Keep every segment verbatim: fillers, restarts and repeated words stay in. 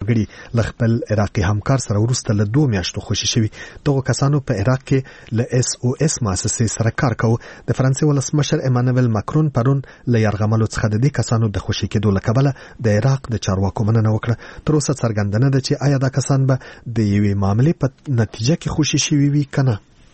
وګړي له خپل عراقي همکار سره وروسته له دوه میاشتو خوشي شوي. دغو کسانو په عراق کې له اس او اس مؤسسې سره کار کوي. د فرانسې ولسمشر ایمانوئل ماکرون پرون له یرغملو څخه د دې کسانو د خوشي کېدو له کبله د عراق د چارواکو مننه وکړه. تر اوسه څرګنده نه ده چې آیا دا کسان به د یوې معاملې په نتیجه کې خوشي شوي وي که نه.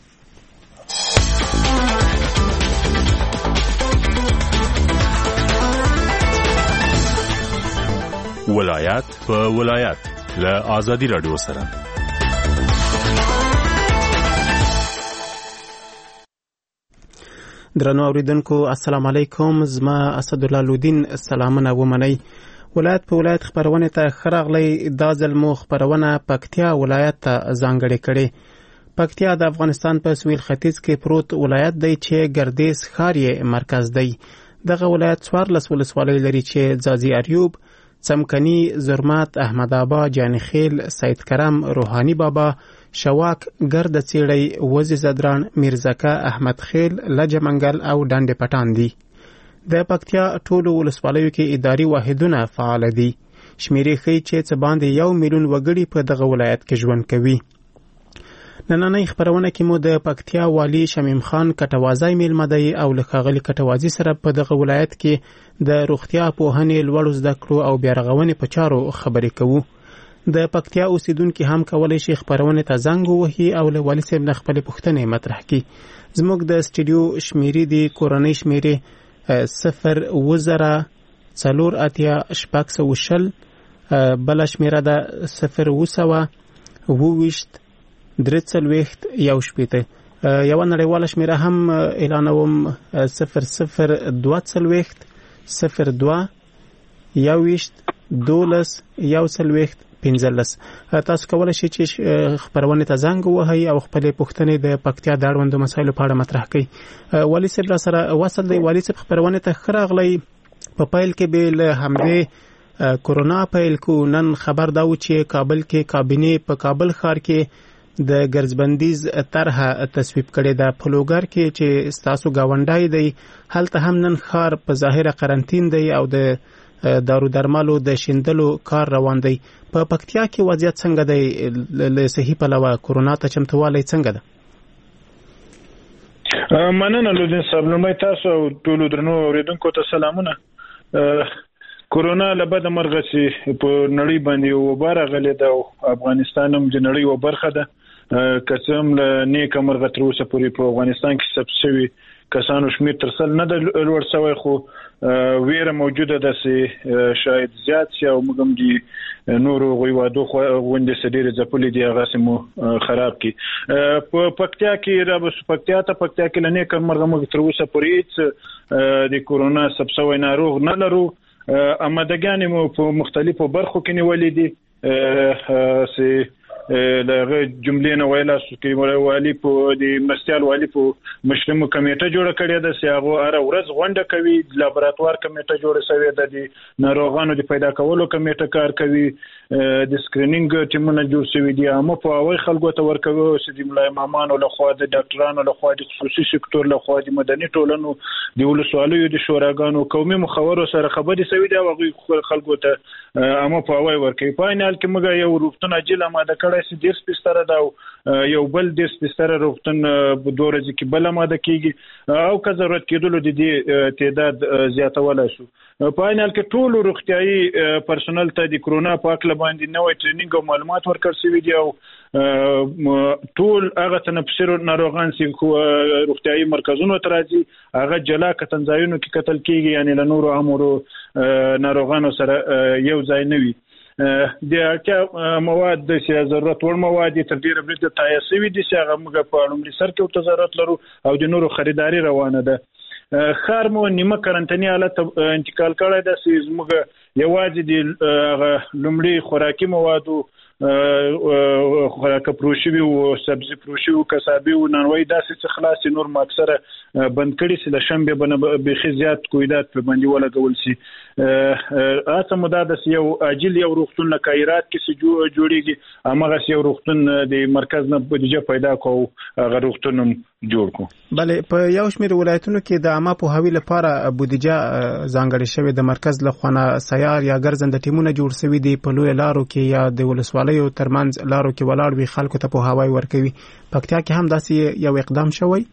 ولایت په ولایت له آزادي رادیو سره. درنو اوریدونکو السلام علیکم. زما اسدالله لودین سلامونه ومنئ. ولایت په ولایت خبرونه ته خراغلی. دا ځل مو خبرونه پکتیا ولایت ته ځانګړې کړې. پکتیا د افغانستان په سویل ختیځ کې پروت ولایت دی چې ګردیز ښار یې مرکز دی. دغه ولایت څوارلس ولسوالۍ لري چې ځاځي اریوب، څمکني، زرمت، احمد آباد، جانخیل، سید کرم، روحانی بابا، شواک، ګرد څیړی، وزې زدران، میرزکه، احمد خیل، لجه منګل او ډنډ پټان دي. د پکتیا ټولو ولسوالیو کې اداري واحدونه فعال دي. شمیرې ښیي چې څه باندې یو میلیون وګړي په دغه ولایت کې ژوند کوي. نننۍ خبرونه کې مو د پکتیا والی شمیم خان کټوازی میلمه دی او له ښاغلي کټوازي سره په دغه ولایت کې د روغتیا پوهنې، لوړو زده کړو او بیارغونې په چارو خبرې کوو. د پکتیا اوسیدونکي هم کولی شي خبرونه ته زنګ ووهي او له والي صاحب نه خپلې پوښتنې مطرح کړي. زموږ د سټډیو شمیرې دي کورنۍ شمیرې صفر اوه زره څلور اتیا شپږ سوه شل، بله شمیره ده صفر اوه سوه اوه ویشت درې څلوېښت یو شپېته. یوه نړیواله شمیره هم اعلانوم صفر صفر دوه څلوېښت صفر دوه یو ویشت دولس یو څلوېښت پنځلس. تاسو کولی شئ چې خبرونې ته زنګ ووهئ او خپلې پوښتنې د پکتیا د اړوندو مسایلو په اړه مطرح کړئ. والي صاحب را سره وصل دی. والي صاحب خبرونې ته ښه راغلی. په پیل کې به له همدې کورونا پیل کو. نن خبر دا و چې کابل کې کابینې په کابل ښار کې د ګرځبندیز طرحه تصویب کړې ده. په لوګر کې چې ستاسو ګاونډی دی هلته هم نن ښار په ظاهره قرنطین دی او د دارو درمالو د شیندلو کار روان دی. په پکتیا کې وضعیت څنګه دی؟ له صحي پلوه کورونا ته چمتووالی څنګه ده؟ مننه لودین صاحب. لومړی تاسو او ټولو درنو اورېدونکو ته سلامونه. کورونا له بده مرغه چې په نړۍ باندې وبا راغلې ده او افغانستان هم د نړۍ یوه برخه ده. که څه هم له نیکه مرغه تر اوسه پورې په افغانستان کې ثبت شوي کسانو شمېر تر سل نه ده لوړ شوی، خو ویره موجوده ده چې شاید زیات شي او موږ هم د نورو هیوادو غوندې څه ډېرې ځپلې دي هغسې مو خراب کړي. په پکتیا کې رابسو پکتیا ته پکتیا کې له نیکه مرغه موږ تر اوسه پورې هېڅ د کورونا ثبت شوی ناروغ نه لرو. امادګانې مو په مختلفو برخو کې نیولې دي. چې لغه جملې نه ویلا سو کې والی په د مرستيال والی په مشرمو کمیټه جوړه کړې ده چې هغه هر ورځ غونډه کوي. لابراتوار کمیټه جوړه شوې ده. د ناروغانو د پیدا کولو کمیټه کار کوي. د سکرینینګ ټیمونه جوړ شوي دي. اما په اوای خلکو ته ورکوي چې د ملای امامانو له خوا د ډاکټرانو له خوا د خصوصي سکتور له خوا د مدني ټولنو د ولسوالیو د شوراګانو قومي مخاورو سره خبرې شوي دي او خلکو ته اما په اوای ورکوي. په عین حال کې موږ یو روغتون اجل آماده کړی چې ډېر سپېڅره ده او یو بل ډېر سپېڅره روغتون په دوه ورځې کې بل آماده کېږي او که ضرورت کېدلو د دې تعداد زیاتولی شو. په عین حال کې ټولو روغتیایي پرسونل ته د کرونا په هکله باندې نوی ټرینینګ او معلومات ورکړل شوي دي او ټول هغه تنفسي ناروغان چې روغتیایي مرکزونو ته راځي هغه جلا کتنځایونو کې کتل کېږي، یعنې له نورو عامو ناروغانو سره یو ځای نه وي. د اړتیا مواد چې ضرورت وړ مواد تر ډېره بریده تایید شوي دي چې هغه موږ په لومړي سر کې ورته ضرورت لرو او د نورو خریداري روانه ده. ښار مو نیمه قرنطیني حالت انتقال کړی ده چې زموږ یوازې د لومړي خوراکي موادو خوراک پروشي او سبزي پروشي او کسابي او نانوي داسې څه خلاص نور ماکسره بند کړي سي د شنبه بنه به زیات کویدات په باندې ولګول سي اته مدد یو اجل یو روغتون لکایرات کې سي جوړيږي امغه یو روغتون د مرکز نه بودیجه پیدا کو غو روغتون جوړ کو بلې په یو شمېر ولایتونو کې د عامه پوهاوي لپاره بودیجه ځانګړې شوې د مرکز له خوا سیار یا ګرځنده ټیمونه جوړ شوي دي په لوی لارو کې یا د ولسوالیو ترمنځ لارو کې ولاړ وي خلکو ته پوهاوی ورکوي پکتیا کې هم داسې یو اقدام شوی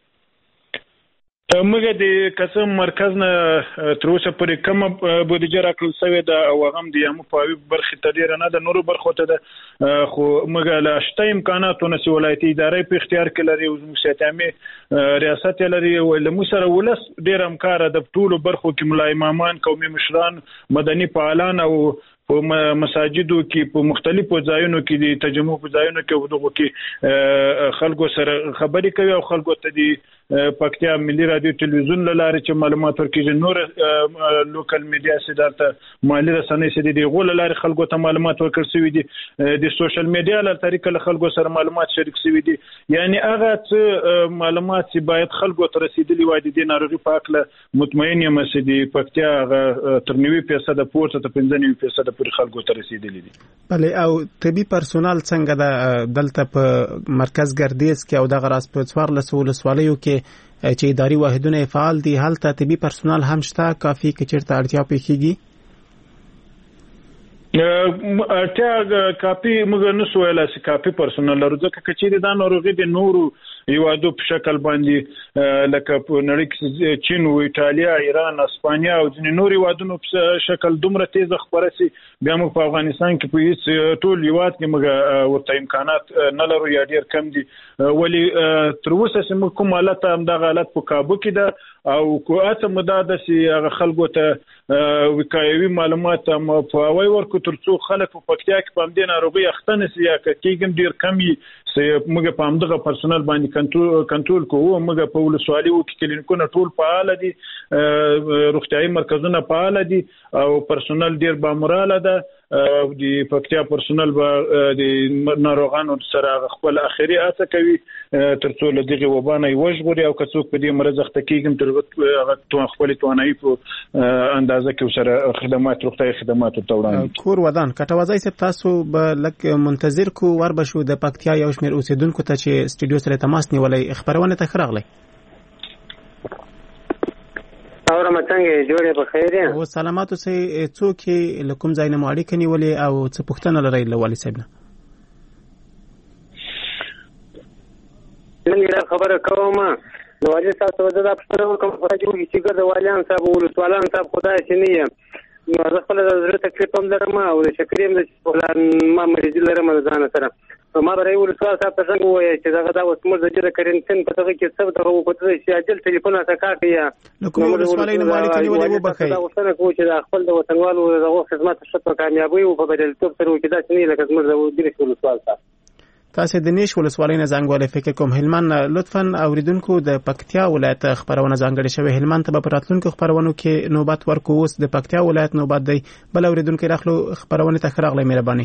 موږ د قسم مرکز نه تر اوسه پورې کوم بودیجه راکړل شوې ده او هم د عامه پوهاوي برخې ته ډیر نه د نورو برخو ته ده خو موږ له شته امکاناتو نه ولایتي ادارې په اختیار کې لري او موږ ریاست لري او له موږ سره ولس ډیر همکار د ټولو برخو کې ملای امامان قومي مشران مدني فعالان او په مساجدو کې په مختلفو ځایونو کې د تجمع په ځایونو کې ودغه کې خلکو سره خبرې کوي او خلکو ته د پکتیا ملي رادیو ټلویزیون لاره چې معلومات ورکړي نور لوکل میډیا سره مالی رسنۍ سره د غول لاره خلکو ته معلومات ورکړي سوي دي د سوشل میډیا لاره طریقه له خلکو سره معلومات شریک سوي دي یعنی هغه څه معلومات چې باید خلکو ته رسیدلي وای دي ناروغي پاکله مطمئن یم چې د پکتیا تر نوي فیصد پورته ته پنځه نوي فیصد پر خلکو ته رسیدلي دي بلې او طبي پرسونل څنګه د دلته په مرکز ګردیز کې او د غراس په څوار له سوالسوالیو کې چې اداري واحدونه فعال دي هلته طبي پرسونل هم شته کافي کې چیرته اړتیا پېښیږي اړتیا کافي موږ نه سوال چې کافي پرسونل لرو ځکه چې دا ناروغي د نورو یوادو په شکل باندې لکه په نړۍ کې چین او ایتالیا ایران اسپانیا او ځینې نور یوادونو په شکل دومره تیز خبره سي بیا موږ په افغانستان کې په هیڅ ټول یواد کې موږ ورته امکانات نه لرو یا ډیر کم دي ولی تر اوسه چې موږ کوم حالت هم د حالت په کابو کې ده او کوه مدد سي هغه خلکو ته وکایوي معلومات هم په وای ورکو ترڅو خلک په پکتیا کې په دې ناروغي اختنه سي یا کېږم ډیر کمی سي موږ په همدغه پرسونل باندې کنټرول کنټرول کوو موږ په ولسوالۍ کې کلینیکونه ټول فعال دي روغتيایي مرکزونه فعال دي او پرسونل ډیر باموراله ده د پکتیا پرسونل به د ناروغانو سره خپل اخري هڅه کوي ترڅو له دغه وبانه وژغوري او کڅوک په دې مرز اخته کېږم تر هغه خپل توانایي په اندازه کې سره خدمات روغتيایي خدمات ته وړاندې کور ودان کټوازای سپ تاسو به لک منتظر کو ور بشو د پکتیا یو شمیر اوسیدونکو ته چې سټډیو سره تماس نیولای خبرونه ته خراغلی اورم څنګه جوړه په خیر یم او سلامات اوسئ څوک لکم زاینه ماړی کني ولې او څه پښتنه لري لوالي صاحب نه نن خبره کوم نو واجب تاسو د خبرو کوم راځي چې ګر د والیان صاحب او سوالان صاحب خدای شي نه نو زه خپل د زړه تکلیف هم لرم او شکریم د فلان ما مریض لرم ځان سره ما برای ول سوال صاحب ته څنګه وایي چې دا دا اوس موږ د جره کرنټین په توګه کې څه دغه وکړو چې اجل ټلیفون اتکا کوي نو کوم سوالای نه مالک دی ولې وبخای دا اوس نه کوي چې خپل د وطنوالو دغه خدمات شته کامیابی او په بدل توپ سره کې دا چې نه لکه موږ د دې ټول سوال صاحب تاسو د نش ولسوالۍ نه زنګواله فکر کوم هلمند لطفا اوریدونکو د پکتیا ولایت خبرونه ځانګړي شوی هلمند ته په راتلونکو خبرونو کې نوبت ورکو اوس د پکتیا ولایت نوبت دی بل اوریدونکو راخلو خبرونه ته خراغله مهرباني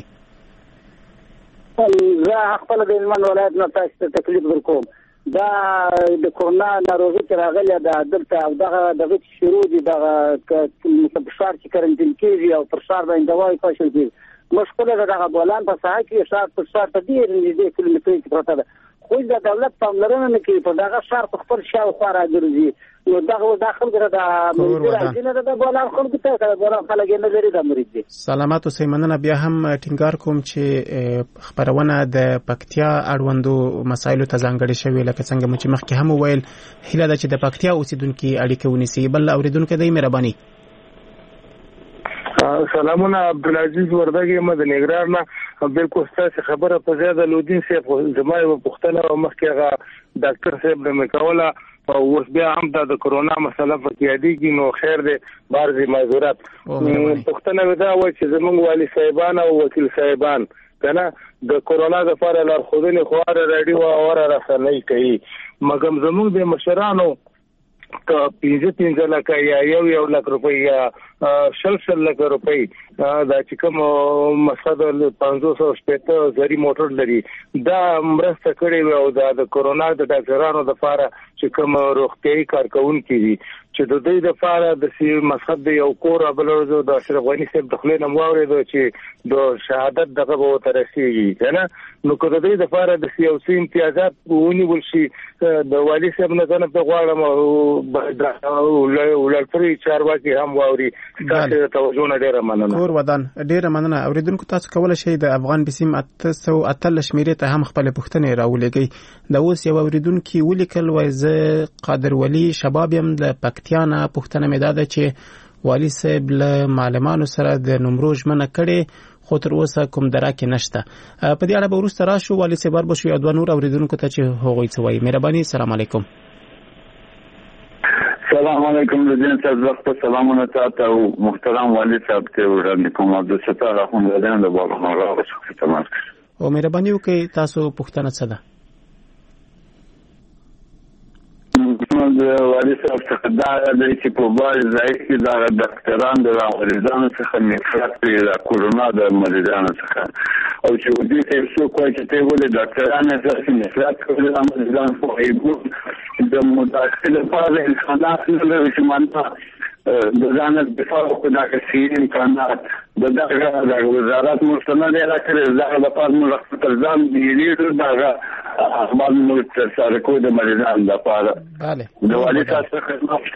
زه خپل د هلمند ولایت نه تاسو ته تکلیف ورکوم دا د کورونا ناروغي چې راغلی دا دلته او دغه دغه شروع دي دغه فشار چې کرنټین کېږي او فشار باندې دوايي پاشل کېږي مشکله دغه بولان په ساحه کې شار په شار ته ډیر نږدې کیلومتري کې پروت ده خو د دولت پاملرنه نه کوي په دغه شار په خپل شاوخوا راګرځي نو دغه داخل کړه د مدیریت نه د بولان خلکو ته کړه بولان خلک نه لري د مریض دي سلامات اوسئ مننه بیا هم ټینګار کوم چې خبرونه د پکتیا اړوندو مسایلو ته ځانګړي شوی لکه څنګه مو چې مخکې هم ویل هیله ده چې د پکتیا اوسیدونکو اړیکه ونیسي بل اوریدونکو د مهرباني سلامونه عبدالعزيز وردګي مد نګران نه بالکل ستاسو خبره په زیاده لودین صاحب زمای په پښتنه او مخکېغه ډاکټر صاحب د مکولا او اوس بیا هم د کرونا مسله په کې یادېږي نو خیر دې بارزي معذرت پښتنه ودا و چې زمونږ والی صاحبان او وکیل صاحبان کنه د کرونا د لپاره لار خودنه خوار راډیو او را رسنۍ کوي مګم زمونږ د مشرانو که پینځه پینځه لکه یا یو یو لک روپۍ شل شل لک روپۍ دا چې کوم مسعود پنځوس او شپږ زری موټر لري دا مرسته کړې او دا د کورونا د ډاکټرانو د لپاره چې کوم روغتيایي کارکونکي دي چې د دې لپاره د سی مسعود د یو کور بلورزو د اشرف غنی صاحب د خلینو مورید چې د شهادت دغه به ترسيږي کنه نو کله د دې لپاره د سیاسي امتیازات ونیول شي د والی صاحب نه څنګه په غواړم او ولړتري چارواکي هم واوري تاسو توجه نه ډیره مننه کور ودان ډیره مننه اوریدونکو تاسو کولای شئ د افغان بسیم اته سوه اتلس شمیرې ته هم خپل پوښتنې راولېږئ د اوس یو اوریدونکو ولیکل وای زه قادر ولی شباب يم د پکتیانا پوښتنه مې ده چې والی صاحب له معلمانو سره د نمرو ژمنه کړې خو تر اوسه کوم درکه نشته په دې اړه به وروسته راشو والی صاحب بر بشو یا دوه نور اوریدونکو ته چې هغوی څه وایي مهرباني السلام علیکم السلام علیکم لدین صاحب وخت سلامونه تاسو او محترم والی صاحب ته وړاندې کوم د ستاره راخوندل د بابا مغا او څه تمام او مهرباني وکړئ تاسو پوښتنه څه ده د والی صاحب څخه دا د چې په بار ځای کې دا ډاکټران د مریضانو څخه نفرت لري د کورونا د مریضانو څخه او چې دې ته څو کوی چې ته ولې ډاکټران څخه نفرت کوي د مریضانو په ایګو د مداخله لپاره انسانات نه لري چې مانته د ځان د دفاع په دغه سیری امکانات د دغه د وزارت مستند راکړي زغه د پاره موږ تر ځان دی لیدل دغه اخبار نو تر سره کوی د مریضانو لپاره bale د والي تاسو خدمت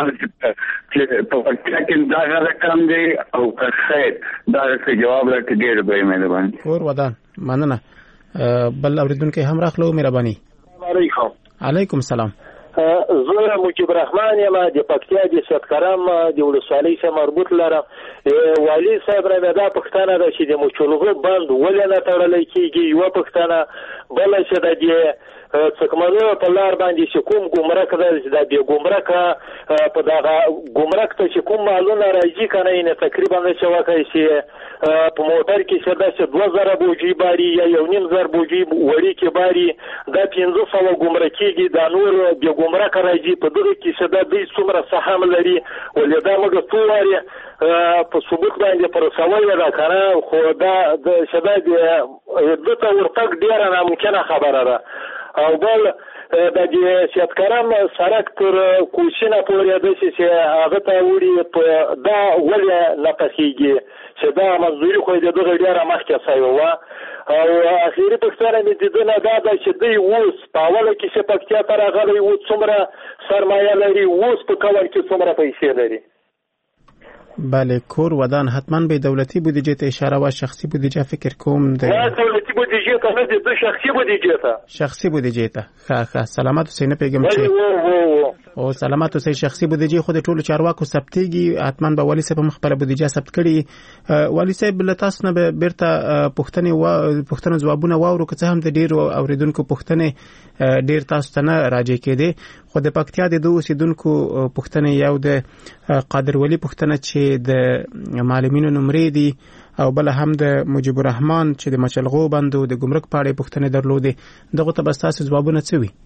چې په فکر کې دغه رقم دی او که خیر دغه جواب راکړي ډیر به مهرباني کور ودان مننه بل اوریدونکو هم راخلو مهرباني علیکم علیکم السلام زه مجيب الرحمن یم د پکتیا د سیدکرم د ولسوالۍ سره مربوط لرم والی صاحب را دا پښتنه ده چې د مچولغه بند ولې نه تړل کیږي یو پښتنه بل چې د دې څکمنو په لار باندې چې کوم ګمرک ده د بیا ګمرک په دغه ګمرک ته چې کوم مالونه راځي کنه نه تقریبا چې واکای شي په موټر کې څه ده چې دوه زره بوجي باري یا یو نیم زر بوجي وړي کې باري د پنځه سوه ګمرکيږي د نور بیا ګمرک راځي په دغه کې څه ده د څومره سهم لري ولې دا موږ ټول په ثبوت باندې پر سوال را کنه خو دا د شدا د دته ورتګ ډیره ناممکنه خبره ده او بل د دې سیادکرم سرک تر کوشینه پورې د چې هغه ته وړي په دا ولې نه پخېږي چې دا مزدوري خو د دغه ډیره مخکې سوی و او اخیری پښتنه مې د دې نه دا چې دوی اوس په اوله کې چې پکتیا ته راغلی و څومره سرمایه لري اوس په کول کې څومره پیسې لري بله کور ودان حتما به دولتی بودجه ته اشاره و شخصی بودجه فکر کوم ده نه دولتی بودجه ته نه د شخصی بودجه ته شخصی بودجه ته ښه ښه سلامات اوسئ نه پیګم چې او سلامات اوسئ شخصي بودجه خو د ټولو چارواکو ثبتېږي حتما به والی صاحب خپل بودجه ثبت کړي والی صاحب له تاسو نه بیرته پوښتنې و پوښتنه ځوابونه واورو که څه هم د ډیرو اوریدونکو پوښتنې ډیر تاسو ته نه راځي کېدې خو د پکتیا د دوه اوسیدونکو پوښتنې یو د قادر ولی پوښتنه چې د معلمینو نمرې دي او بل هم د مجيب الرحمن چې د مچلغو بندو د ګمرک پاړې پوښتنې درلودې دغه ته بس تاسو ځوابونه څه وي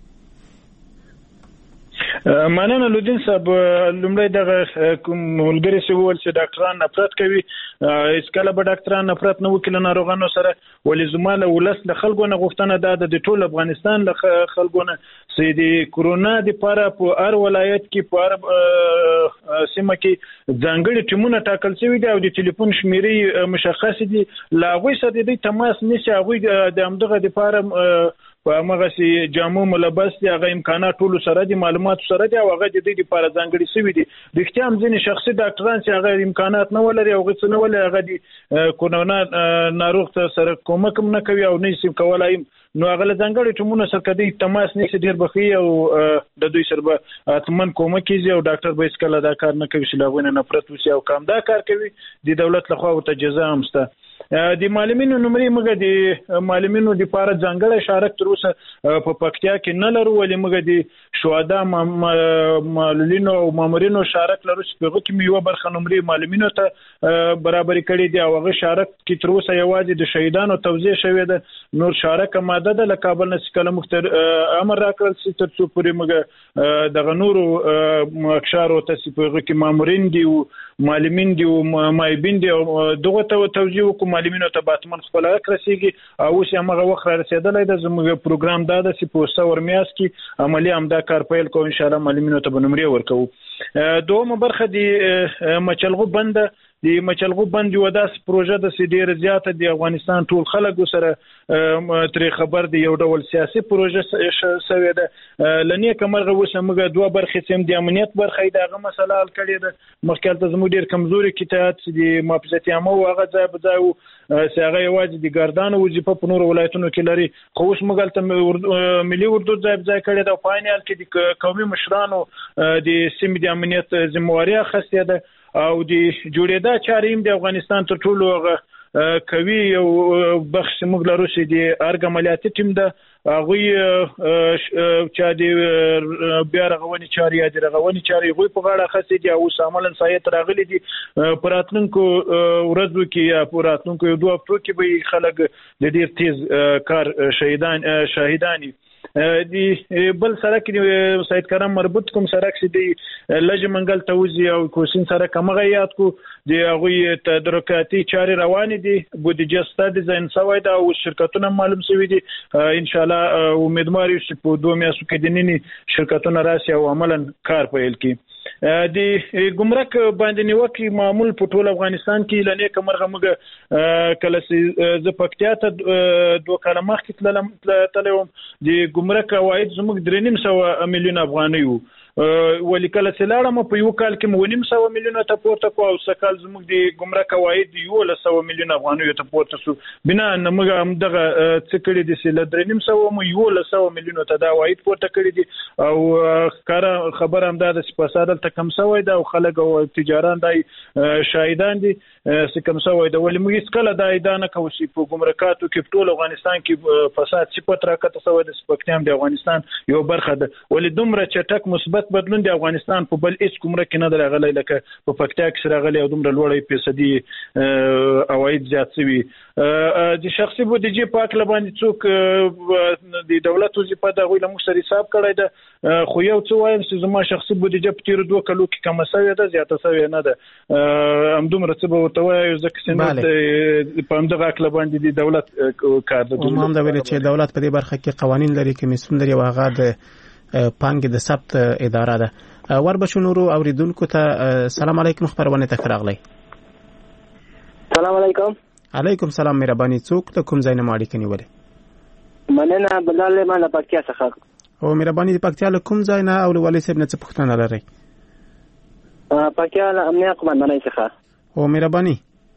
مننه لودین صاحب لومړی دغه کوم ملګری څه وویل چې ډاکټران نفرت کوي هیڅ کله به ډاکټران نفرت نه وکړي له ناروغانو سره ولې زما له ولس له خلکو نه غوښتنه ده د ټول افغانستان له خلکو نه چې د کورونا دپاره په هر ولایت کې په هر سیمه کې ځانګړي ټیمونه ټاکل شوي دي او د ټلیفون شمیرې مشخصې دي له هغوی سره د دوی تماس نیسي هغوی د همدغه دپاره په هغه سي جامو ملبس دي هغه امکانات ټول سره دي معلومات سره دي او هغه د دې لپاره ځانګړي شوی دي د اختیام ځینې شخصي ډاکټران چې هغه امکانات نه ولري او غوښتنه نه ولري هغه د کورونا ناروغ سره کومک نه کوي او نه سي کولای نو هغه ځانګړي ټیمونه سره کدي تماس نه ډیر بخي او د دوی سره به اتمن کومک کیږي او ډاکټر به اسکله دا کار نه کوي چې لاغونه نفرت وسی او کم دا کار کوي د دولت لخوا او ته جزا هم شته د معلمینو نمرې موږ د معلمینو د لپاره ځانګړی شارک تر اوسه په پکتیا کې نه لرو ولې موږ د شهدا معلولینو او مامورینو شارک لرو چې په هغه کې یو برخه نمرې معلمینو ته برابر کړي دي او هغه شارک کې تر اوسه یوازې د شهیدانو توزیع شوی ده نور شارک ماده ده له کابل نه کله مختر امر راکړل چې تر څو پورې موږ دغه نورو مخشارو ته چې په هغه کې مامورین دي معلمین دي او مایبین دي دغه ته توجیه وکړو معلمینو ته باتمن خپل حق رسیږي او اوس هغه وخت رسیدلای د زموږ پروګرام دا د سپوسه ورمیاس کې عملی امدا کار پیل کوو ان شاء الله معلمینو ته بنمرې ورکوو دومره برخه دي مچلغو بند د مچلغو بند یو داس پروژه د سیډیر زیاته د افغانستان ټول خلک سره ترې خبر دی یو ډول سیاسي پروژه شوې ده لنی کمرغه وسمګه دوه برخې سم د امنیت برخې دغه مسله حل کړي ده مخکې ته زموږ ډیر کمزوري کتاب د محافظتي عامه او هغه ځای په ځای سیاغه یواز د ګردان وظیفه په نور ولایتونو کې لري خو اوس مګل ته ملي اردو ځای ځای کړي ده فاینال کې د قومي مشرانو د سیمې د امنیت ذمہواری اخیسته ده او د جوړېدا چارې د افغانستان تر ټولو کوي یو بخش موږ لرو چې د ارګ عملیاتي ټیم ده هغه چا د بیا رغونې چارې د رغونې چارې غوي په غاړه خسي دي او سامل سایت راغلي دي پراتلونکو ورځو کې یا پراتلونکو یو دوه هفتو کې به خلک د ډیر تیز کار شهیدان شهیدانی دی بل سره کې سید کرم مربوط کوم سره کې دی لج منګل توزی او کوسین سره کومه یاد کو دی هغه تدارکاتي چارې روان دي بودیجه ستاد ډیزاین سوی دا او شرکتونه معلوم شوی دي ان شاء الله امیدوار یو چې په دوه میاشتو کې د ننني شرکتونه راشي او عملاً کار پیل کړي د ګمرک باندې نیوکي معمول په ټول افغانستان کې لنې کمرغه موږ کله چې ز پکتیا ته دوه کاله مخکې تللم تلوم د ګمرک عواید زموږ درې نیم سوه میلیون افغانۍ وو ولی کله چې لاړم په یو کال کې مو نیم سوه میلیون ته پورته کو او سکال زموږ د ګمرک عواید یو ل سوه میلیون افغانۍ ته پورته شو بنا موږ هم دغه څه کړی دي چې ل درې نیم سوه مو یو ل سوه میلیون ته دا عواید پورته کړی دي او کار خبر هم دا د سپاسادل ته کم سوی دا او خلک او تجاران دای شاهدان دي چې کم سوی دا ولی موږ اسکله دا ایدانه کوو چې په ګمرکاتو کې ټول افغانستان کې فساد صفت راکته سوی د سپکتیم د افغانستان یو برخه ده ولی دومره چټک مثبت بدلون د افغانستان په بل هیڅ کومره کې نه درغلی لکه په پکتیا کې راغلی او دومره لوړې فیصدي عواید زیات شوي د شخصي بودیجې په اړه باندې څوک د دولت وظیفه د غوښتنې موږ سره حساب کړی ده خو یو څه وایم چې زما شخصي بودیجه په تیر دوه کلو کې کم شوې ده زیاته شوې نه ده هم دومره څه به ورته وایو ځکه چې په همدغه اړه باندې د دولت کار ده هم دا ویل چې دولت په دې برخه کې قوانین لري کمیسیون لري او هغه د پانګې د ثبت اداره ده وربشو نورو اوریدونکو ته سلام علیکم خبرونه ته راغلی سلام علیکم علیکم سلام مهرباني څوک ته کوم ځای نه ماړی کني ولې مننه بلال ما نه پکتیا څخه او مهرباني د پکتیا له کوم ځای نه او ولې صاحب نه څه پوښتنه لرئ پکتیا له امنیت قومندانۍ څخه او مهرباني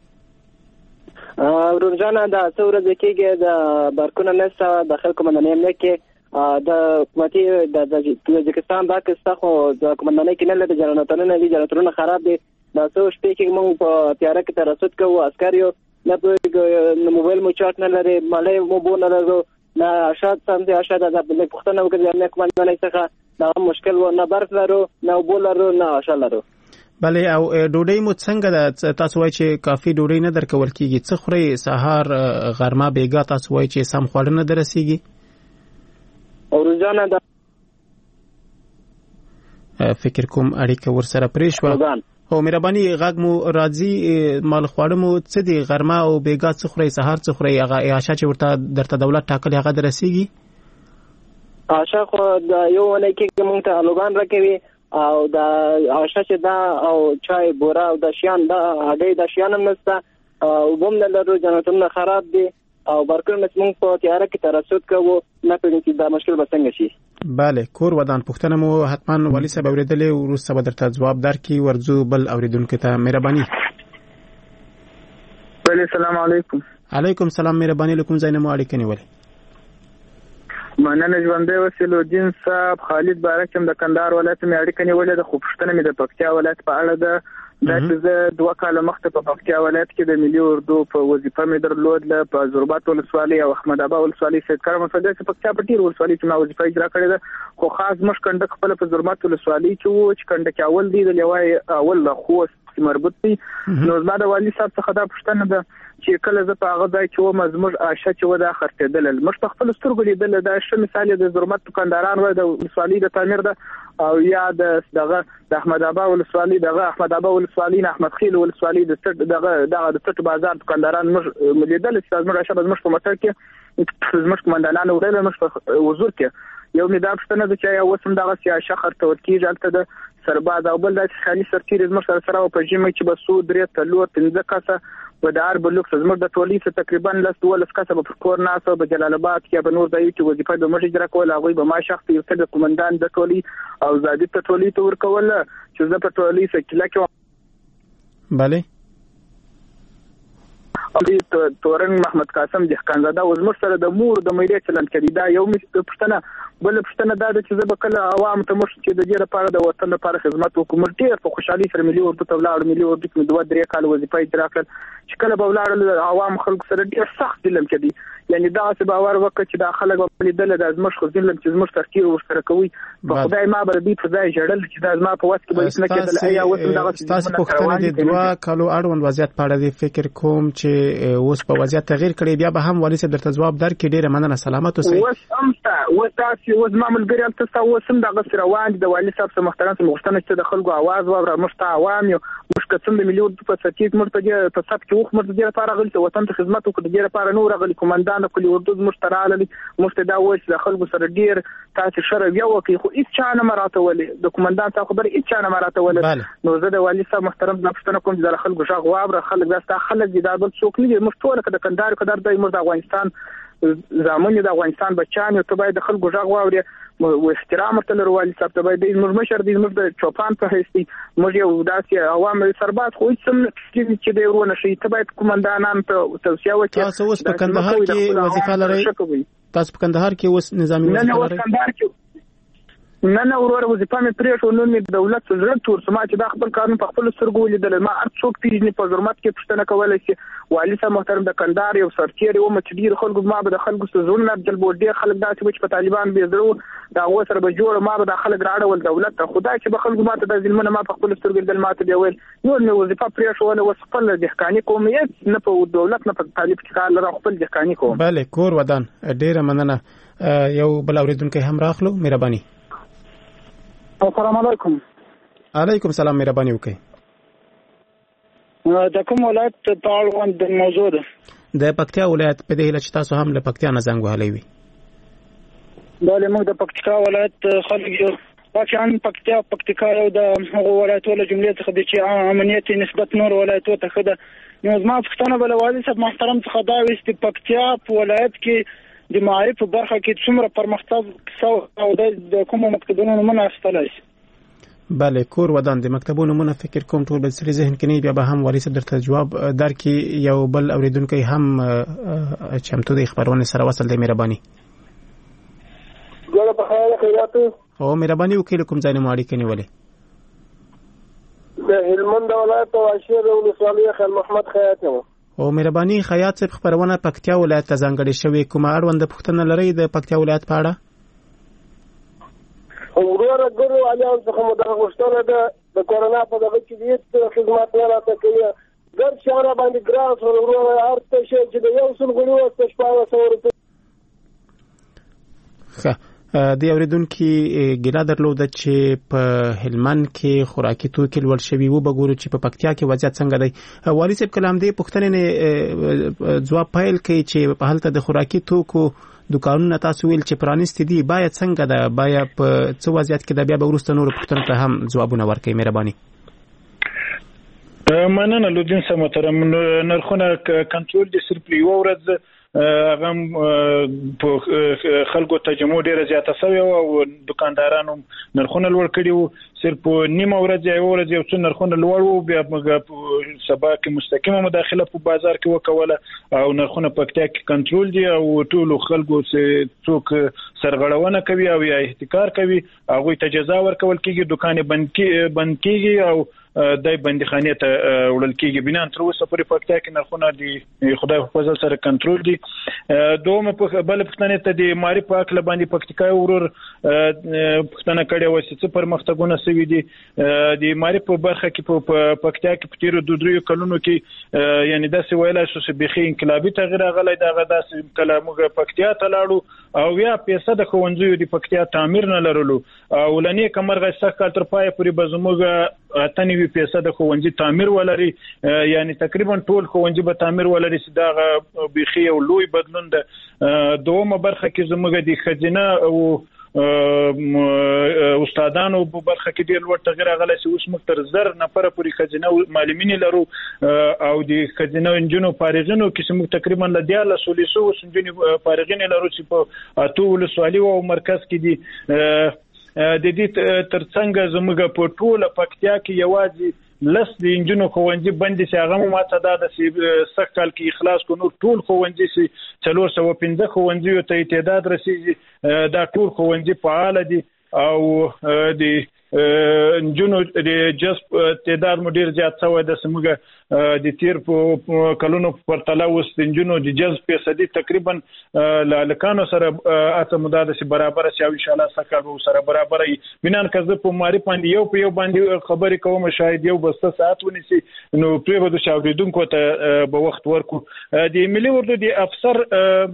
روزانه د څو ورځې کېږي د بارکونه نسته د خلکو قومندانۍ امنیت کې د حکومتي د تاجکستان دا کسته خو د قومندانۍ کې نه لري جنراتورونه دي جنراتورونه خراب دي دا څو شپې کې موږ په تیاره کې ترسد کوو عسکر یو نه په موبایل مو چارت نه لري مالې مو بو نه لرو نه اشاد سم دي اشاد د پښتنه وکړي نه قومندانۍ څخه دا مشکل و نه برق لرو نه بو لرو نه اشاد لرو بله او ډوډۍ مو څنګه ده تاسو وایي چې کافي ډوډۍ نه درکول کیږي څه خوري سهار غرمه بیګا تاسو وایي چې سم خواړه نه درسیږي او روزانه دا فکر کوم اړیکه ورسره پرې شوه او مهرباني غږ مو راځي مال خواړه مو څه دي غرمه او بیګا څه خوري سهار څه خوري هغه عشاء چې ورته درته دولت ټاکلي هغه درسیږي عشاء خو د یو ونه کې مونږ ته الوګان راکوي او د عشاء چې دا او چای بورا او د شیان دا هغه د شیان هم نسته او بم نه لرو جنراتورونه خراب دي او برکونه موږ په تیاره کې ترسد کوو نه پېږم چې دا مشکل به څنګه شي بله کور ودان پوښتنه مو حتما والي صاحب اورېدلې وروسته به درته ځواب درکړي ورځو بل اورېدونکو ته مهرباني بله سلام علیکم علیکم سلام مهرباني له کوم ځای نه مو اړیکه نیولې مننه ژوندی وسیل الدین صاحب خالد بارک هم د کندهار ولایت مې اړیکه نیولې ده خو پوښتنه مې د پکتیا ولایت په اړه ده دا چې زه دوه کاله مخکې په پکتیا ولایت کې د ملي اردو په وظیفه مې درلودله په زربات ولسوالۍ او احمد ابا ولسوالۍ سید کرم صدیق چې پکتیا په ډېر ولسوالۍ کې ما وظیفه اجرا کړې ده خو خاص مش کنډک خپل په زربات ولسوالۍ کې وو چې کنډک اول دی د لوای اول خوست پکې مربوط دي. نو زما د والي صاحب څخه دا پوښتنه ده چې کله زه په هغه ځای کې وم زموږ آشه چې و دا خرڅېدل موږ په خپل سترګو لیدل دا ښه مثال د ضرورت دکانداران و د ولسوالۍ د تعمیر ده او یا د دغه د احمد آبا ولسوالۍ دغه احمد آبا ولسوالۍ نه احمد خیل ولسوالۍ د څټ دغه دغه د څټ بازار دکانداران موږ لیدل چې زموږ آشه زموږ په مټر کې زموږ کمانډانانو ویل موږ په حضور کې یو مې دا پوښتنه ده چې یا وسم دغه سیاشه خرڅول کېږي هلته د سرباز او بل داسې خالي سرتیري زموږ سره سره په ژمي کې به څو درې څلور پنځه کسه به د هر بلوک زموږ د ټولۍ څخه تقریبا لس دولس کسه به پر کور ناسته به جلال آباد کې به نور ځایو کې وظیفه به موږ اجرا کوله هغوی به ما شخصي یو څه د قومندان د ټولۍ او ضابط د ټولۍ ته ورکوله چې زه په ټولۍ سکیله کې بله تورن محمد قاسم دهقانزاده وزمر سره د مور د مېلې چلند کړي دا یو مې پښتنه بل پښتنه دا چې زه به کله عوام ته مش چې د دې لپاره د وطن لپاره خدمت وکړم ډېر په خوشحالي سره ملي اردو ته ولاړ ملي اردو کې دوه درې کال وظیفه اجرا کړل چې کله به ولاړ عوام خلک سره ډېر سخت ظلم کړي یعنی دا څه باور وکړي چې دا خلک په لیدل د ازمش خو ظلم چې زموږ تفکر ورسره کوي په خدای ما به دې په ځای جړل چې دا زما په واسط کې به نه کېدل ایا وسم دغه تاسو پښتنه د دوه کالو اړوند وضعیت په اړه فکر کوم چې اوس په وضعیت تغییر کړي بیا به هم والي صاحب درته جواب درکړي ډېر مننه سلامت اوسئ اوس هم اوس تاسو اوس ما ملګری تاسو اوس هم دغه سره روان د والي صاحب سره محترم سره مغشتنه چې د خلکو आवाज واوره مشته عوام یو مشکڅم د ملي اردو په سرتیک مرتجه په سب کې وخت مرتجه لپاره غلط وطن ته خدمت وکړي د لپاره نور غلي کمانډان د کلی اردو مشتراله مفتدا وش د خلکو سره ډیر تاسو شر یو کې خو هیڅ چا نه مراته ولې د کمانډان څخه خبر هیڅ چا نه مراته ولې نو زه د والي صاحب محترم د پښتنه کوم د خلکو ژغ واوره خلک دا خلک د دابل څوک نه مفتوله کده کندار کدار د مرز افغانستان زمونږ د افغانستان بچان ته باید د خلکو ژغ واوري او احترام ته لري صاحب ته باید د مشر د مشر د چوپان په هستي موږ یو داسې عوام سرباز خو هیڅ چې د ورونه شي ته باید کمانډانان ته توصیه وکړي تاسو اوس په کندهار کې وظیفه لرئ تاسو په کندهار کې اوس نظامی وظیفه لرئ نه نه کندهار کې نه نه ورور وظیفه مې پرې شو نو مې دولت سره تور سما چې د خپل قانون په خپل سترګو لیدل ما هر څوک پیژنې په ضرورت کې پښتنه کولای شي والي صاحب محترم د کندهار یو سرتیری و مچ ډیر خلکو ما به د خلکو سره نه جلب ډیر خلک داسې چې په طالبان به زرو دا و سره به جوړ ما به د خلک راړول دولت ته خدای چې به خلکو ماته د ظلمونه ما په خپل سترګو لیدل ماته دی ویل نو مې وظیفه پرې شو نو خپل دهقاني کوم یې نه په دولت نه په طالب کې کار لره خپل دهقاني کوم bale کور ودان ډیر مننه یو بل اوریدونکو هم راخلو مهرباني السلام علیکم. علیکم سلام مهرباني وکړئ. د کوم ولایت په اړه د موضوع ده؟ د پکتیا ولایت په دې هیله چې تاسو هم له پکتیا نه زنګ وهلی وي. بله موږ د پکتیا ولایت خلک یو واقعا پکتیا پکتیکا یو د هغو ولایتونو جملې څخه دی چې امنیت نسبت نور ولایتونو ته ښه ده. نو زما پوښتنه به له والي صاحب محترم څخه دا وي چې پکتیا په ولایت کې د معارف په برخه کې څومره پرمختګ سو او د کومو مکتبونو نمونه اخیستلی شي؟ بله کور ودان د مکتبونو نمونه فکر کوم ټول به سړي ذهن کې نه بیا به هم والي صاحب درته جواب درکړي. یو بل اوریدونکی هم چمتو دی خبرونه سره وصل دی مهرباني. ګوره په خیال خیراتو او مهرباني وکړئ کوم ځای نه مو اړیکه نیولې؟ د هلمند ولایت واشیر ولسوالۍ خیل محمد خیاط یم. او مهرباني خیاط صاحب خبرونه پکتیا ولایت ته ځانګړې شوې کومه اړوند پوښتنه لرئ د پکتیا ولایت په اړه؟ وروره ګورو الیان څخه مو دغه غوښتنه ده د کورونا په دغه کې هېڅ خدمات نه راته کوي ګرد شیان راباندې ګران شول وروره هر څه شی چې د یو سل غړي وسته شپاړس سوه روپۍ. ښه د اوریدونکي ګیله درلوده چې په هلمند کې خوراکي توکي لوړ شوي و به ګورو چې په پکتیا کې وضعیت څنګه دی. والي صاحب کله همدې پوښتنې نه ځواب پیل کوي چې په هلته د خوراکي توکو دوکانونه تاسو ویل چې پرانیستي دي باید څنګه ده باید په څه وضعیت کې ده بیا به وروسته نورو پوښتنو ته هم ځوابونه ورکوي مهرباني. مننه لودین صاحب محترم نرخونه کنټرول دي صرف یو ورځ هغه په خلکو تجمع ډیره زیاته شوې او دکاندارانو نرخونه لوړ کړي وو صرف نیمه ورځ یو ورځ یو څو نرخونه لوړ وو بیا سبا کې مستقیمه مداخله په بازار کې وکوله او نرخونه پکتیا کې کنټرول دي او ټول خلکو څوک سرغړونه کوي او یا احتکار کوي هغه ته جزا ورکول کیږي دکان بند کی بند کیږي او دای بندخانه ته وړل کیږي بنا تر اوسه پورې پکتیا کې نرخونه دي خدای په فضل سره کنټرول دي. دومره په بل پښتنه ته د ماری په اکل باندې پکتیکا ورور پښتنه کړي و چې پر مختګونه شوی دي د معرفت په برخه کې په پکتیا کې په تیر دوه درې کلونو کې یعنی داسې ویلای شو چې بخي انقلابي تغییر راغلی دغه داسې کله موږ پکتیا ته لاړو او یا پیسې د ښوونځیو د پکتیا تعمیر نه لرلو او لنې کمرغه سخت کال تر پای پورې به زموږ اتنوي پیسې د ښوونځي تعمیر ولري یعنی تقریبا ټول ښوونځي به تعمیر ولري چې دغه بخي او لوی بدلون د دومره برخه کې زموږ د خزینه او استادانو په برخه کې ډېر لوړ تغییر راغلی چې اوس موږ تر زر نفره پورې خزینه معلمین لرو او د خزینه انجنونو فارغینو کې چې موږ تقریبا ل دیارلس ولسو انجنونو فارغین لرو چې په اته ولسوالۍ او مرکز کې دي د دې ترڅنګ زموږ په ټوله پکتیا کې یوازې لس د انجنونو ښوونځي بندي چې هغه ماته دا د سخت کال کې اخلاص کو نو ټول ښوونځي چې څلور سوه پنځه ښوونځیو ته تعداد رسیږي دا ټول ښوونځي فعال دي او د انجنونو د جذب تعداد مو ډیر زیات شوی د سمګه د تیر په کلونو په پرتله اوس د انجنونو د جذب فیصدي تقریبا لکانو سره اته مداده سي برابر شي او ان شاء الله سکه سره برابر وي بنان کزه په ماري باندې یو په یو باندې خبرې کوم شاید یو بسته ساعت ونیسي نو پرې بده شاوریدونکو ته به وخت ورکو د ملي اردو د افسر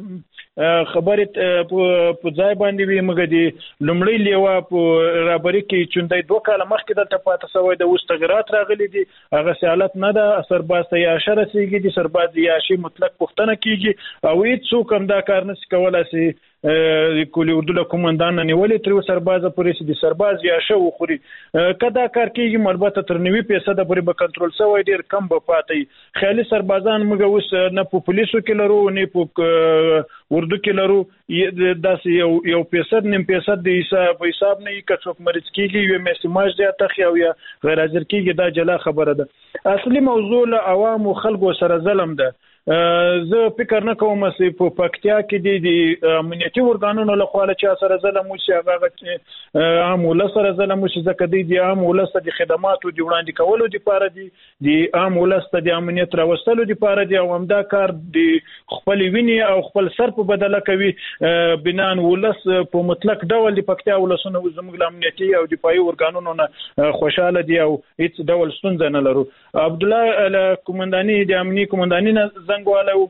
خبرې په ځای باندې وي موږ د لومړی لیوا په رابري کې چوندای دوه کاله مخکې د تپاته سوی د اوس تغیرات راغلي دي هغه حالت نه ده سرباز ته یا شر سیږي دي سرباز یا شي مطلق پښتنه کیږي او هیڅ څوک هم دا کار نشي کولای شي کلی اردو له کومندان نیولې تر سرباز پولیس دي سرباز یا شو خوري کدا کار کیږي مربوطه تر نوي پیسې د پوری به کنټرول سوی ډیر کم به پاتې خیالي سربازان موږ اوس نه په پولیسو کې لرو نه په اردو کې لرو داسې یو یو پیسې نیم پیسې د حساب حساب نه یې کڅوک مریض کیږي یو میسماج دی تخ او یا غیر حاضر کیږي دا جلا خبره ده اصلي موضوع له عوام او خلکو سره ظلم ده زه فکر نه کوم چې په پکتیا کې د امنیتي ورګانونو له خوا چې سره ظلم وشي هغه عام ولس سره ظلم وشي ځکه د عام ولس د خدماتو د وړاندې کولو لپاره دي د عام ولس د امنیت راوستلو لپاره دي او همدا کار د خپل ویني او خپل سر په بدله کوي بنان ولس په مطلق ډول د پکتیا ولسونو زموږ امنیتي او دفاعي ورګانونو نه خوشاله دي او هیڅ ډول ستونزه نه لرو عبد الله کومنداني د امنیتي کومنداني نه زنګوالو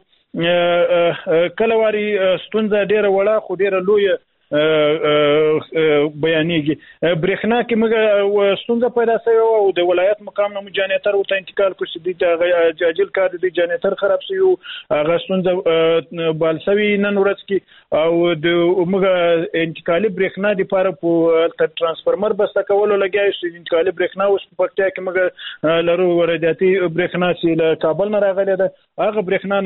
کلواري ستونزه ډیره وړه خو ډیره لوی بیانېږي برېښنا کې موږ ستونزه پیدا شوې او د ولایت مقام نه جنریټر ورته انتقال کړ چې د اجل کار د جنریټر خراب شوی هغه ستونزه بال شوی نن ورځ کې او د موږ انتقالي برېښنا د لپاره په ترانسفارمر بسته کولو لګیا چې انتقالي برېښنا اوس په پکتیا کې موږ لرو ورادیاتي برېښنا چې له کابل نه راغلی ده هغه برېښنا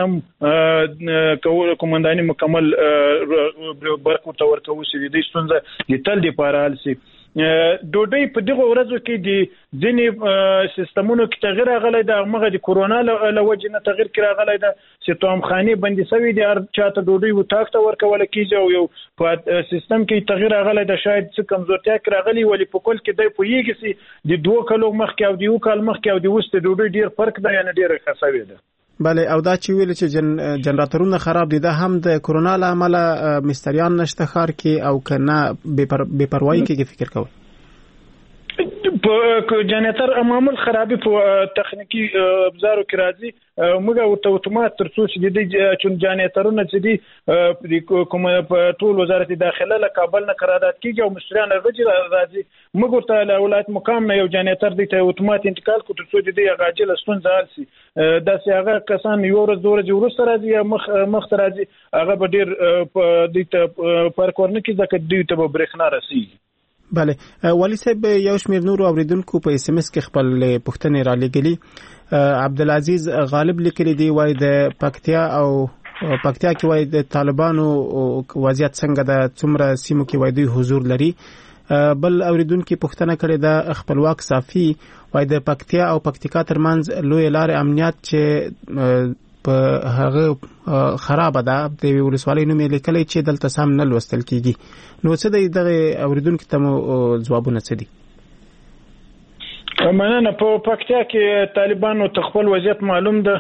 هم کومنداني مکمل برکو ورکو وسې د ستونزه د تل د پارال سي ډوډۍ په دغه ورځو کې د ځینې سیستمونو کې تغیر راغلی د مغه د کورونا له وجې نه تغیر کې راغلی د چې تومخاني بندي سوي د هر چاته ډوډۍ وتاکته ورکول کیږي او یو په سیستم کې تغیر راغلی د شاید څه کمزورتیا کې راغلی ولی په کول کې د پویږي سي د دوه کلو مخکې او د یو کال مخکې او د وسته ډوډۍ ډیر فرق دی یعنی ډیر خسوي ده بله او دا چې ویل چې جن جنراتورونه خراب دي دا هم د کورونا له امله مستریان نشته خار کې او کنه بے پروايي کې فکر کوي په جنراتور معمول خرابي په تخنیکی ابزارو کې راځي موږ ورته اتومات ترڅو چې د چون جنراتورونه چې دي کوم په ټول وزارت داخله له کابل نه قرارداد کیږي او مشتریان راځي موږ ورته له ولایت مقام نه یو جنراتور دی ته اتومات انتقال کو ترڅو د دې غاجل ستونزه حل شي دا چې هغه کسان یو ورځ دوه ورځې وروسته راځي مخ مخ راځي هغه به ډیر د دې پر کورن کې ځکه دوی ته برېښنا رسیږي بله ولی صاحب یو شمیر نور اوریدونکو په اس ام اس کې خپل پوښتنې را لګلي عبدالعزیز غالب لیکلي دی وای د پکتیا او پکتیا کې وای د طالبانو وضعیت څنګه د څومره سیمو کې وای دوی حضور لري بل اوریدونکو پوښتنه کړې ده خپلواک صافي وای د پکتیا او پکتیکا ترمنځ لوی لارې امنیت چې په هغه خراب ده د ولسوالۍ نوم لیکلی چې دلته سم نه لوستل کیږي نو څه د دغه اوریدونکو ته ځوابونه څه دي مننه په پکتیا کې طالبانو تخپل وضعیت معلوم ده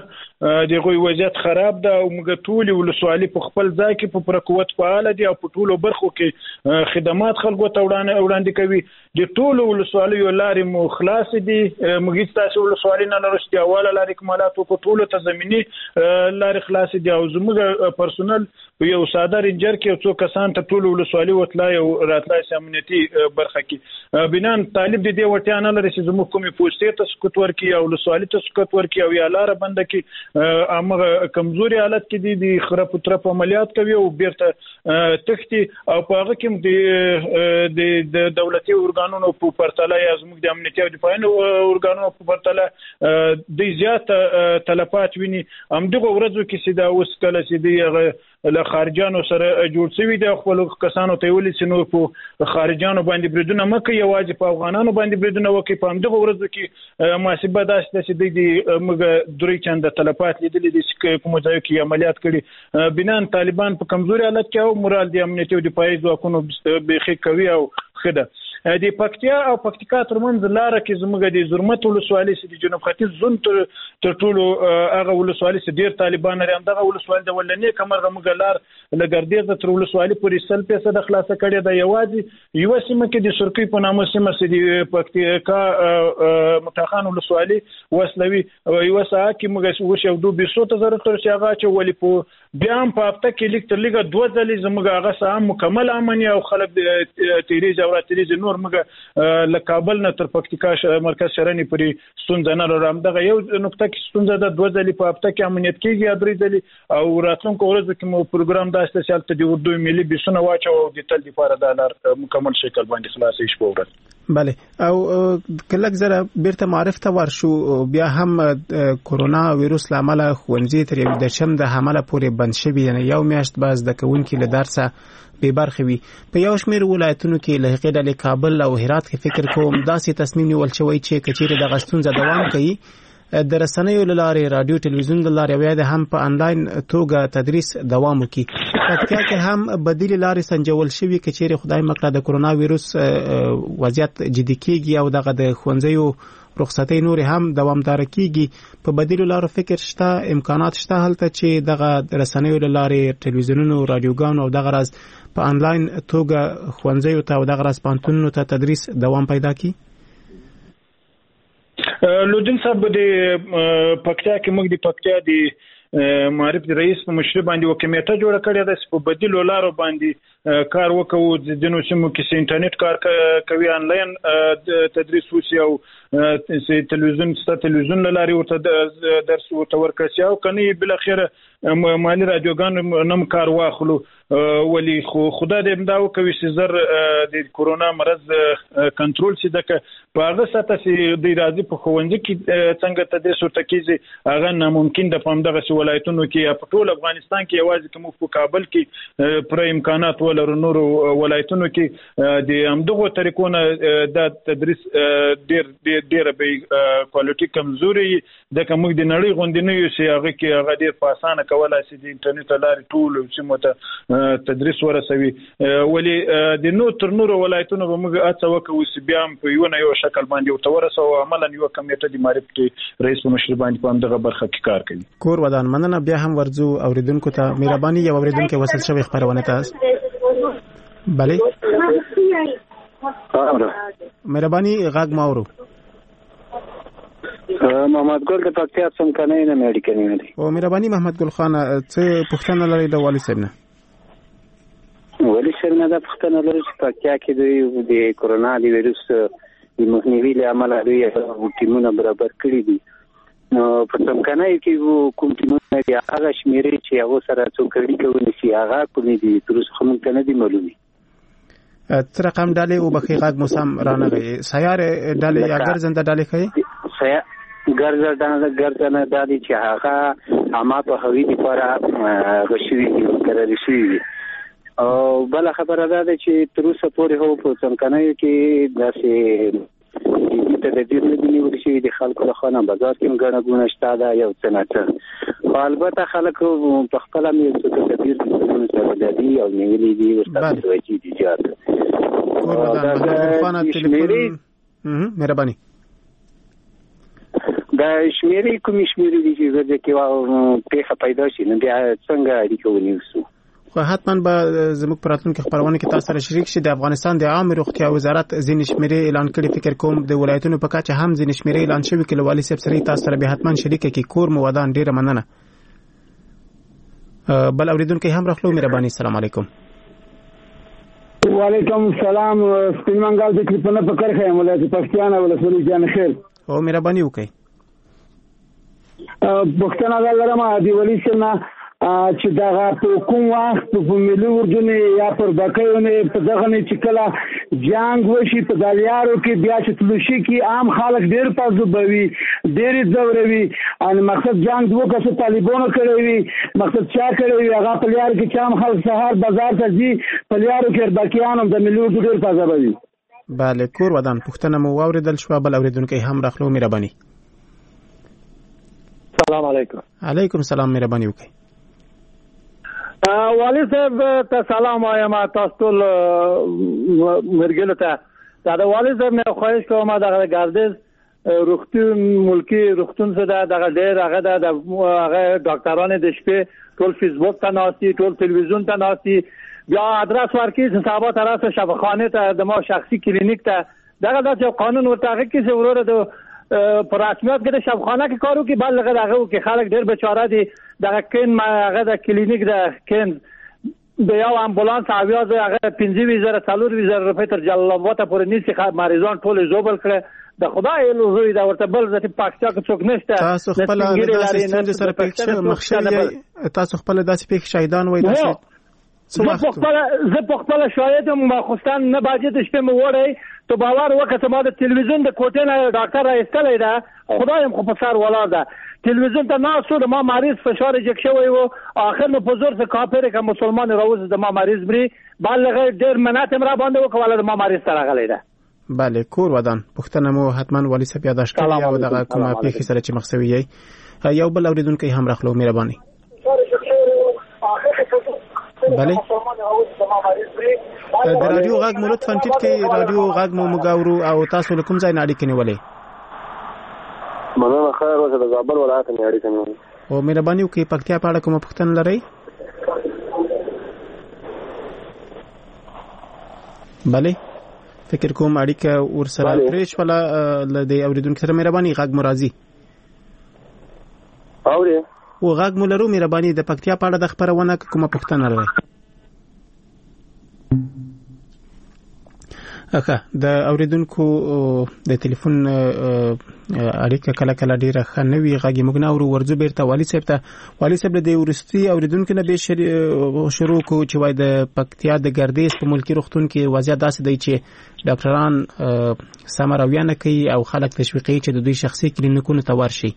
دغه وضعیت خراب ده او موږ ټول ولسوالي په خپل ځای کې په پوره قوت فعال دي او په ټولو برخو کې خدمات خلکو ته وړاندې کوي. د ټولو ولسوالیو لارې مو خلاص دي. موږ تاسو ولسوالي نه لرسته اوله لارې کومالات کو ټولو ته زميني لارې خلاص دي او زموږ پرسونل یو ساده رنجر کې څو کسان ته ټولو ولسوالي وتلای او راتلای امنیتي برخه کې بنان طالب دي ورته نه لري چې زموږ کومي پوسټې ته سکوت ورکي او ولسوالي ته سکوت ورکي او یا لار بند کې امغه کمزوري حالت کې دي د خراب ترپ عملیات کوي او بیرته تختی او په هغه کې د د دولتي اورګانونو په پرتله یا زموږ د امنیتي او دفاعي اورګانونو په پرتله د زیات تلفات ویني. هم دغه ورځو کې چې دا اوس کله چې دی له خارجانو سره جوړ شوی د خپل کسانو ته ویل چې نو په خارجانو باندې بریدونه مکه یوازې په افغانانو باندې بریدونه وکي. په همدغه ورځو کې محاسبه داسته چې د موږ درې چنده تلفات لیدلې د کوم ځای کې عملیات کړي. بنان طالبان په کمزوري حالت کې او مورال د امنیتي او دفاعي ځواکونو بخي کوي او خده د پکتیا او پکتیکا ترمنځ لار کې زموږ د زرمت ولسوالۍ د جنوب ختیځ زون تر ټولو هغه ولسوالۍ چې ډیر طالبان لري. همدغه ولسوالۍ د ولنې کمرغه موږ لار لګردیز تر ولسوالۍ پورې سل پیسه د خلاصه کړي د یوازې یو سیمه کې د سرکی په نامه سیمه چې د پکتیکا متخان ولسوالۍ وسلوي یو ساعت کې موږ وش یو دوه بیسو ته ضرورت تر چې هغه چې ولې په بیا هم په هفته کې لیک تر لیګه دوه ځلې زموږ هغه ساعت مکمل امني او خلک تیریز او راتریز نور موږ له کابل نه تر پکتیکا مرکز شرنی پورې ستونزه نه لرم. دغه یو نقطه کې ستونزه د دوه ځلې په هفته کې امنیت کېږي یا درې ځلې او راتلونکو ورځو کې مو پروګرام داسته چې تل د اردو ملي بسونه واچو او د تل لپاره د لار مکمل شکل باندې خلاصې شپه ورځ. بله او کله زره بیرته معرف ته ورشو بیا هم کورونا وایروس لامل خوندې تر یو د شم د حمله پورې بند شوی یعنی یو میاشت باز د کوونکی له درسه به برخه وي. په یو شمېر ولایتونو کې له هغې ډلې کابل او هرات کې فکر کوم داسې تصمیم نیول شوی چې کچېرې د غستونزه دوام کوي د رسنیو لارې رادیو ټلویزیون لارې ویا د هم په انلاین توګه تدریس دوام وکړي. پکتیا کې هم بدیل لارې سنجول شوی کچېرې خدای مکړه د کورونا وایروس وضعیت جدي کیږي او دغه د ښوونځیو رخصتۍ نور هم دوامدار کیږي. په بدیل لارو فکر شته امکانات شته هلته چې دغه رسنیو لارې ټلویزیونونو رادیوګانو او دغه راز په انلاین توګه ښوونځیو ته او دغه راز پانتونونو ته تدریس دوام پیدا کړي. لودین صاحب د پکتیا کې موږ د پکتیا د معرف د رئیس په مشرۍ باندې یو کمیټه جوړه کړې ده چې په بدیلو لارو باندې کار وکړو. د دینو سیمو کې انټرنیټ کار کوي انلاین تدریس وشي او تلویزیون ست تلویزیون لاري ورته درس ورته ورکړي او کني بل اخر مالی رادیوګان نم کار واخلو. ولی خو خدای دې امداو کوي چې زر د کورونا مرض کنټرول شي دغه په هغه ساته چې د راځي په خوندې کې څنګه تدریس ورته کیږي هغه ناممکن د پام دغه ولایتونو کې په ټول افغانستان کې یوازې کوم په کابل کې پر امکانات ولر نور ولایتونو کې د همدغه طریقو نه د تدریس ډیر ډیر ډیر به کوالټي کمزوري د کوم د نړۍ غونډې نه یو چې هغه کې هغه ډیر په اسانه کولای شي د انټرنیټ لارې ټول چې مت تدریس ورسوي. ولی د نو تر نور ولایتونو به موږ اڅه وکړو چې بیا په یو نه یو شکل باندې او تورسو عملاً یو کمیټه د معرفت کې رئیس مشر باندې په همدغه برخه کې کار کوي. کور ودان مننه. بیا هم ورځو اوریدونکو ته مهرباني یو اوریدونکو وصل شوی خبرونه تاسو. بله مهرباني غاګ ماورو محمد ګل د پکتیا څم کنه نه مېډی کنه دی او مهرباني محمد ګل خان څه پښتنه لري د والی صاحب نه ولی صاحب نه د پښتنه لري چې پکتیا کې د کورونا د وایروس د مخنیوي لپاره دوی ټیمونه برابر کړی دي. نو په څم کنه کې کوم ټیمونه دی هغه شمیرې چې هغه سره څو کړي کوي چې هغه کومې دي تر څو کوم کنه دي معلومي تر رقم ډالې او بخي غاګ موسم رانغی سیار ډالې یا ګرځنده ډالې کوي سیا ګرځنده ګرځنده ډالې چې هغه عامه په هوی لپاره غشوي دي قرار شوی او بل خبره ده چې تر اوسه پورې هو په څنګه کې داسې د دې د دې نیول شي د خلکو له خانه بازار کې ګڼه ګونه شته دا یو څه نه خو البته خلکو په خپل مې څه تدبیر کوي چې د دې او نیولې دي ورته توجه دي جات مهرباني دا شمیرې کومې شمیرې دي چې زه کې پیښه پیدا شي نو بیا څنګه اړیکه ونیسو؟ خو حتما به زموږ په راتلونکي خبرونه کې تاسو سره شریک شي. د افغانستان د عامه روغتیا وزارت ځینې شمیرې اعلان کړي. فکر کوم د ولایتونو په کچه هم ځینې شمیرې اعلان شوي. کې والي صاحب سره تاسو سره به حتما شریک کی کور مو ودان. ډیره مننه. بل اوریدونکو هم راخلو. مهرباني. السلام علیکم. وعلیکم السلام. سپین منګال د کلیپونه په کرخه یم ولایت پښتون ولسوالۍ جان خیر. او مهرباني وکړئ. پښتون غل لرم دی ولی سره چې دا په کوم وخت په ملي اردن یا پر بکیونه په دغه نه چې کله جنگ وشي په دالیارو کې بیا چې تلوشي کې عام خلک ډیر پازو بوي ډیر زوروي ان مقصد جنگ دوه کسه طالبانو کړی وي مقصد چا کړی وي هغه په لیار کې چام خلک سهار بازار ته ځي په لیارو کې بکیانو د ملي اردن ډیر پازو بوي. بله کور ودان پښتنه مو اوریدل شو. بل اوریدونکو هم راخلو. مهرباني. السلام علیکم. علیکم السلام. مهرباني وکړئ. والي صاحب ته سلام وایم تاسو ټول مرګل ته. دا د والي صاحب نه خواهش کوم دا د ګاردز روغتون ملکی روغتون څخه دا ډېر هغه د هغه ډاکټرانو د شپې ټول فیسبوک ته ناشتي ټول تلویزیون ته ناشتي بیا ادرس ورکړي حسابات راځه شفاخانه ته د ما شخصي کلینیک ته دا د قانون ورته کې څه وروره د پر رسمیت کې د شفاخانه کې کارو کې بل لګا دغه کې خلک ډېر بیچاره دي د کین هغه د کلینیک د کین د یو امبولانس اویا هغه پنځه ویزره څلور ویزره روپۍ تر جلال آباد پورې نیسي مریضان ټول زوبل کړه د خدای له زوی دا ورته بل ځکه پاکستان کې څوک نشته. تاسو خپل د سیستم سره پېښه مخشي تاسو خپل داسې پېښه شهیدان وای داسې زه په خپل شاهد یم خوستان نه باجې د شپې مو وړی ته باور وکړه ما د تلویزیون د کوټې نه ډاکټر راایستلی ده خدایم خو په سر ولاړ ده تلویزیون ته ناست د ما مریض فشار جګ شوی و آخر نو په زور څه کافر که مسلمان راوځي د ما مریض مري بلغه ډېر منات هم را باندې وکړه ولا د ما مریض ته راغلی ده. بله کور ودان پوښتنه مو حتما والي صاحب یاداشت کړی او دغه کومه پیښې سره چې مخ شوی یې یو بل اوریدونکی هم راخلو. مهرباني. بله د رادیو غږ مو لطفا ټیټ کړئ. رادیو غږ مو مګاورو او تاسو له کوم ځای نه اړیکې نیولې؟ مننه خیر اوسه د زابل ولایت نه اړیکې نیولې. او مهرباني وکړئ پکتیا په اړه کومه پوښتنه لرئ؟ بله فکر کوم اړیکه ورسره پرې شوله له دې اوریدونکي سره. مهرباني غږ مو راځي اوري او غږ مو لرو. مهرباني د پکتیا په اړه د خبرونه کومه پوښتنه لرئ؟ اخه د اوریدونکو د ټلیفون اړیکه کله کله ډیره ښه نه وي. غږ موږ نه اورو. ورځو بیرته والي صاحب ته. والي صاحب د ورستي اوریدونکو نه به شروع کو چې وای د پکتیا د ګردیز په ملکی روغتون کې وضعیت داسې دی چې ډاکټران سم رویه نه کوي او خلک تشویقي چې د دوی شخصي کلینیکونو ته ورشي.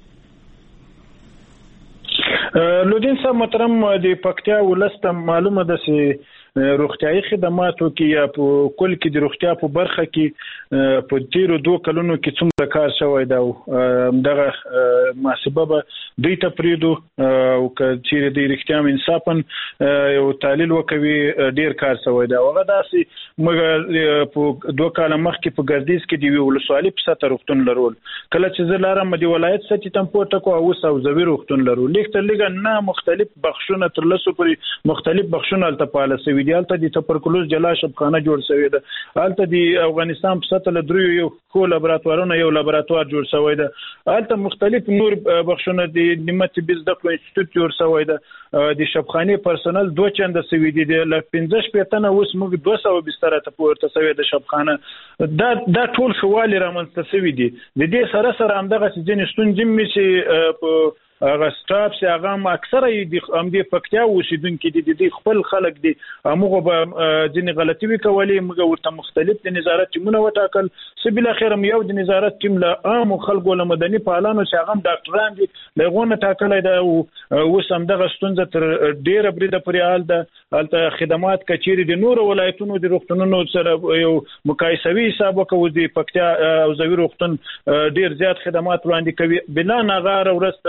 لودین صاحب محترم د پکتیا ولسته معلومه ده چې روغتیايي خدماتو کې یا په کل کې د روغتیا په برخه کې په تیرو دوه کلونو کې څومره کار شوی دا دغه محاسبه به دوی ته پریدو او چې د رښتیا انصافن یو تحلیل وکوي ډیر کار شوی دا هغه داسې موږ په دوه کال مخکې په ګردیز کې دی ولسوالي په سطح روغتون لرول کله چې زه لارم د ولایت سطح تم پورته کو او سوزوي روغتون لرول لیک تر لګ نه مختلف بخښونه تر لسو پورې مختلف بخښونه التپاله سوي دلته د تبرکلوز جلا شبخانه جوړ شوی ده. هلته د افغانستان په سطح له دریو یو خو لابراتوارونه یو لابراتوار جوړ شوی ده. هلته مختلف نور بخښونه د نیمه طبي زده کړو انسټیټیوټ جوړ شوی ده. د شبخانه پرسنل دوه چنده سوي دي ل پنځه شپږ تنه اوس موږ دوه سوه بستر ته پورته شوی د شبخانه. دا دا ټول شوالي رامنځته شوي دي. د دې سره سره همدغه ځینې ستونزې مې چې په هغه سټاف چې هغه هم اکثره د همدې پکتیا اوسېدونکي دي د خپل خلک دي همغه به ځینې غلطي وکولې موږ ورته مختلف د نظارت ټیمونه وټاکل څه بالاخره یو د نظارت ټیم له عامو خلکو له مدني فعالانو چې هغه هم ډاکټران دي له هغو نه ټاکلی ده او اوس همدغه ستونزه تر ډېره بریده پورې حال ده. هلته خدمات که چیرې د نورو ولایتونو د روغتونونو سره یو مقایسوي حساب وکړو د پکتیا حوزوي روغتون ډېر زیات خدمات وړاندې کوي بلا ناغاره ورځ تر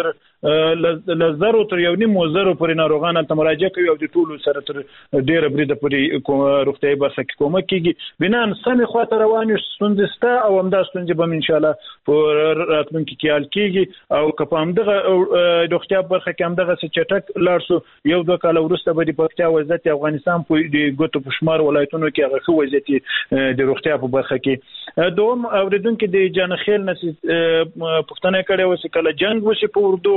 لزرو تر یو نیم زرو پورې ناروغان ته مراجعه کوي او د ټولو سره تر ډیره بریده پورې روغتیايي برخه کې کومک کیږي. بنان سمې خواته روان یو ستونزې سته او همدا ستونزې به ان شاء الله په راتلونکي کې حل کیږي او که په همدغه روغتیا برخه کې همدغه څه چټک لاړ شو یو دوه کال وروسته به د پکتیا وضعیت افغانستان په د ګوتو په شمار ولایتونو کې هغه ښه وضعیت د روغتیا په برخه کې. دوم اوریدونکو د جانخیل نس پښتنه کړي و چې کله جنگ وشي په اردو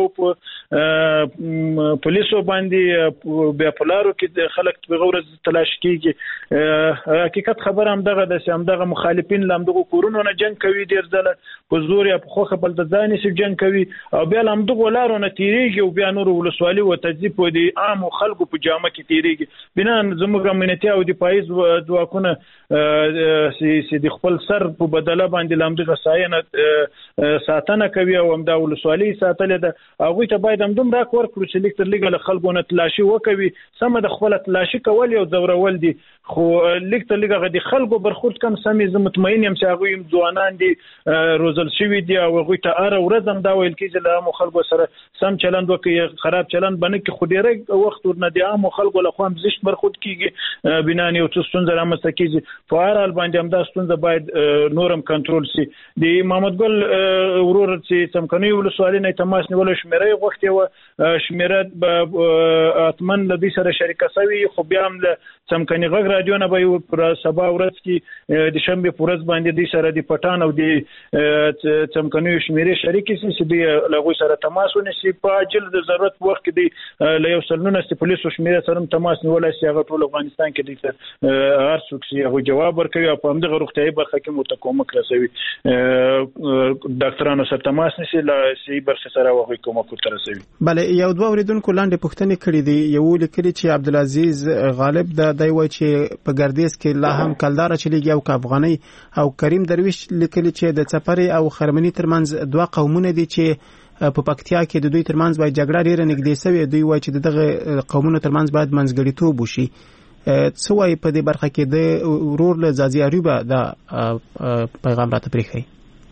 په پولیسو باندې بیا پلارو کې خلک په غورز تلاش کیږي. حقیقت خبر هم دغه د سم دغه مخالفین لامدغه کورونو نه جنگ کوي ډیر ځله په زور یا په خوخه بل د ځانې سي جنگ کوي او بیا لامدغه ولارو نه تیریږي او بیا نور ولسوالي او تجزیب و د عام خلکو په جامه کې تیریږي. بنان زموږ امنیتي او د پایز دواکونه سي د خپل سر په بدله باندې لامدغه ساينه ساتنه کوي او هم د ولسوالي ساتل ده. هغه ته باید هم دوم راک ورکړو چې لیکتر لیګل خلکو نه تلاشي وکوي سم د خپل تلاشي کول یو زورول دي خو لیکتر لیګل د خلکو برخورد کم سمې زه مطمئن یم چې هغه هم ځوانان دي روزل شوی دي او هغه ته اره ورځ هم دا ویل کیږي چې له خلکو سره سم چلند وکړي خراب چلند باندې کې خو ډیره وخت ورنه دي عام خلکو له خو هم زیات برخورد کیږي بنان یو څه ستونزه رامسته کیږي. په هر حال باندې هم دا ستونزه باید نورم کنټرول شي. د محمد ګل ورور چې څمکني ولسوالۍ نه تماس نیول شمیره غوښتي و شمیره به اتمن له دې سره شریکه شوی خو بیا هم له څمکني غږ رادیو نه به پر سبا ورځ کې د شنبه پورز باندې د سره د پټان او د څمکني شمیره شریک شي چې د لغوي سره تماس ونشي په اجل د ضرورت وخت کې د له یو سلنونه د پولیسو شمیره سره تماس نیول شي هغه ټول افغانستان کې د هر څوک شي هغه جواب ورکوي او په همدغه روغتیايي برخه کې متکومک رسوي ډاکټرانو سره تماس نشي لا سي برخه سره وغوي کومک ورسوي. بله یو دوه اوریدونکو لاندې پوښتنه کړې دي یو لیکلي چې عبدالعزیز غالب د دای وای چې په ګردیز کې لا هم کلدار چلیږي او افغاني او کریم درویش لیکلي چې د چپري او خرمنی ترمنځ دوه قومونه دي چې په پکتیا کې د دوی ترمنځ باید جګړه ډیره نږدې شوی دوی وای چې دغه قومونو ترمنځ باید منځګړیتوب وشي. څه وایي په دې برخه کې د ورور له ځاځي اریوبه د پیغام راته پرېښی؟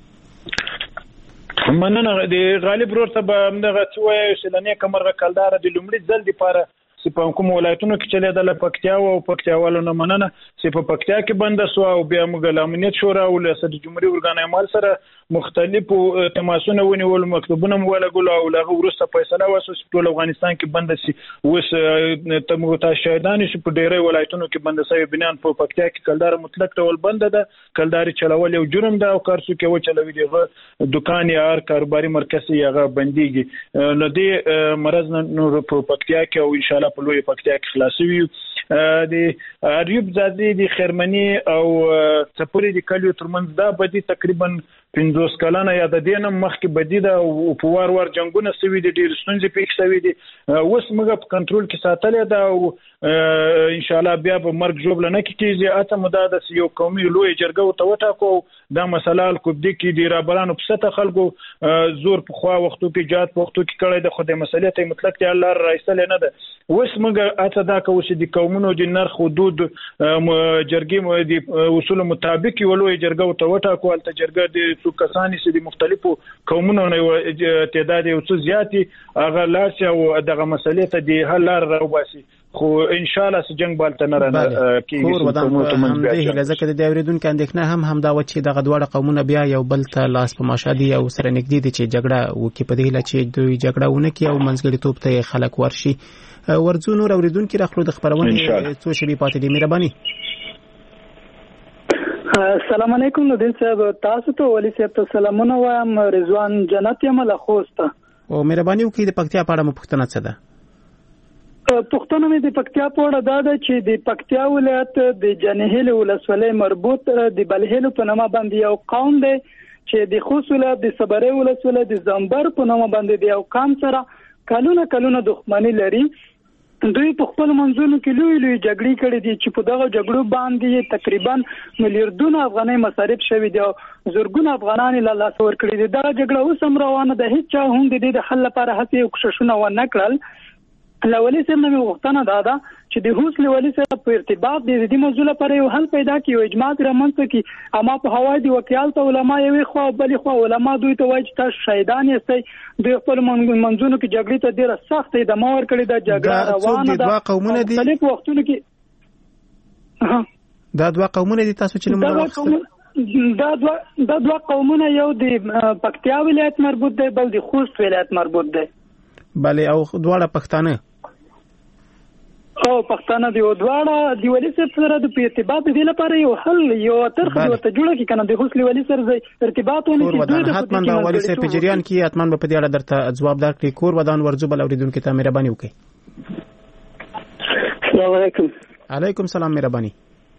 مننه د غالب ورور ته به همدغه څه وایي چې له نیکه مرغه کلداره د لومړي ځل دپاره چې په کوم ولایتونو کې چلیدله پکتیا او پکتیاوالو نه مننه چې په پکتیا کې بنده سوه او بیا موږ له امنیت شورا او له صدر جمهوري ارګان اعمال سره مختلفو تماسونه ونیول مکتوبونه مو ولګول او له وروسته فیصله وشوه چې ټول افغانستان کې بنده شي. اوس ته موږ ته شاهدان شو په ډیری ولایتونو کې بنده شوی بنان په پکتیا کې کلدار مطلق ډول بنده ده. کلداري چلول یو جرم ده او کار څوک یې وچلوي دغه دکان یا هر کاروباري مرکز یې هغه بنديږي. نو دې مرز نور په پکتیا کې او ان شاء الله په لوی پکتیا کې خلاصوي. د اریوب ځادي د خرمنی او چپوري د کلیو ترمنځ دا بدی تقریبا پنځوس کلنه یا د دینم مخکې بدی ده او په وار وار جنگونه سوي دي ډیر ستونزې پېښ شوي دي. اوس موږ په کنټرول کې ساتلې ده او ان شاء الله بیا به مرګ جوړ نه کیږي. اته مده د یو قومي لوی جرګه او توټاکو دا مسله الکوبدي کې د رابرانو په سطح خلکو زور په خوا وختو کې جات په وختو کې کړی د خدای مسلې ته مطلق دی الله رئیسل نه ده. اوس موږ اته دا کوو چې د قومونو د نرخ حدود جرګې د اصول مطابق ولوي جرګه او توټاکو الته جرګه د څو کسانی چې د مختلفو قومونو نه تعداد یو څه زیاتی هغه لاس او دغه مسلې ته د حل لار راوباسي خو ان شاء الله چې جنگ بالته نه راځي کیږي. هم دې لزکه د اوریدونکو اندېښنه هم هم دا و چې دغه دواړه قومونه بیا یو بل ته لاس په ماشادي او سره نږدې دي چې جګړه وکړي په دې هیله چې دوی جګړه ونه کړي او منځګړیتوب ته خلک ورشي. ورځو نور اوریدونکو راخلو د خبرونه څو شی پاتې دي مهرباني. السلام علیکم ندین صاحب تاسو ته ولی صاحب ته سلامونه وایم رضوان جنت یم له خوسته او مهرباني وکړئ د پکتیا په اړه مو پوښتنه څه ده؟ پښتنه مې د پکتیا په اړه دا ده چې د پکتیا ولایت د جنهیل ولسوالۍ مربوط د بلهیل په نامه باندې یو قوم دی چې د خوست ولایت د صبري ولسوالۍ د زمبر په نامه باندې د یو قوم سره کلونه کلونه دښمنی لري. دوی په خپل منځونو کې لوی لوی جګړې کړې دي چې په دغه جګړو باندې تقریبا ملیاردونه افغانۍ مصارف شوي دي او زرګونه افغانان له لاس ورکړي دي. دا جګړه اوس هم روانه ده. هیڅ چا هم د دې د حل لپاره هڅې او کوښښونه ونه کړل. لولې سم نو وختونه دا ده چې چې د حوصله ولي سره په ارتباط د دې موضوع لپاره یو حل پیدا کړي او اجماع رامنځته کړي. اما په هوای دی وکیل ته علما یو خو بلې خو علما دوی ته وایي چې تاسو شهیدان یاستئ. دوی خپل منځونو کې جګړې ته ډیره سخت دمار کړې ده. جګړه روانه ده. دا قومونه دي په وختونو کې دا دوه قومونه دي تاسو چې نوم دا دوه دا دوه قومونه یو د پکتیا ولایت مربوط دی بل د خوست ولایت مربوط دی. بله او دواړه پښتانه او پښتانه دی او دواړه دی ولې سره د ارتباط دی لپاره یو حل یو طرح دی ورته جوړه کی کنه د حوصله ولې سره ارتباط ونه کی دوی حتما د ولې سره په جریان کې حتما په دې اړه درته جواب درکړي. کور ودان ورزو بل اوریدونکو ته مهرباني وکړئ. السلام علیکم. علیکم السلام مهرباني.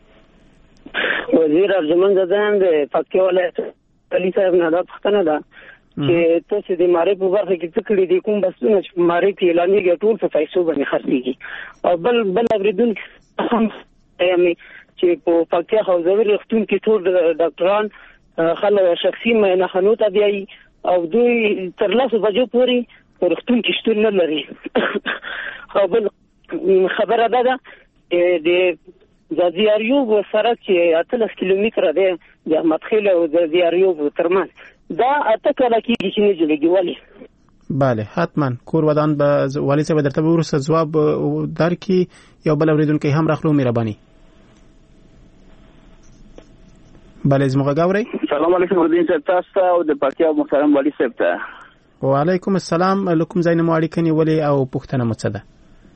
وزیر ارجمند زدان د پکتیا ولایت علي صاحب نه دا پښتنه ده چې تاسو د ماري په برخه کې څه کړی دي کوم بسونه چې ماري کې اعلانېږي ټول په پیسو باندې خرڅېږي او بل بل اوریدونکو هم یمي چې په پکتیا حوزوي روغتون کې ټول ډاکټران خلک شخصي معاینه ته بیاي او دوی تر لاسو بجو پورې په روغتون کې شتون نه لري. او بل خبره ده د د زیاریوب سره چې اتلس کیلومتره دی د احمد خیل او د زیاریوب ترمنځ دا اته کاله کېږي چې نه جوړېږي. ولې؟ بله حتما کور ودان به والي صاحب درته به وروسته ځواب درکړي. یو بل اورېدونکی هم راخلو مهرباني. بله زموږ غږ اورئ؟ سلام علیکم الدین صاحب تاسو ته او د پکتیا محترم والي صاحب ته. وعلیکم السلام. له کوم ځای نه مو اړیکه نیولې او پوښتنه مو څه ده؟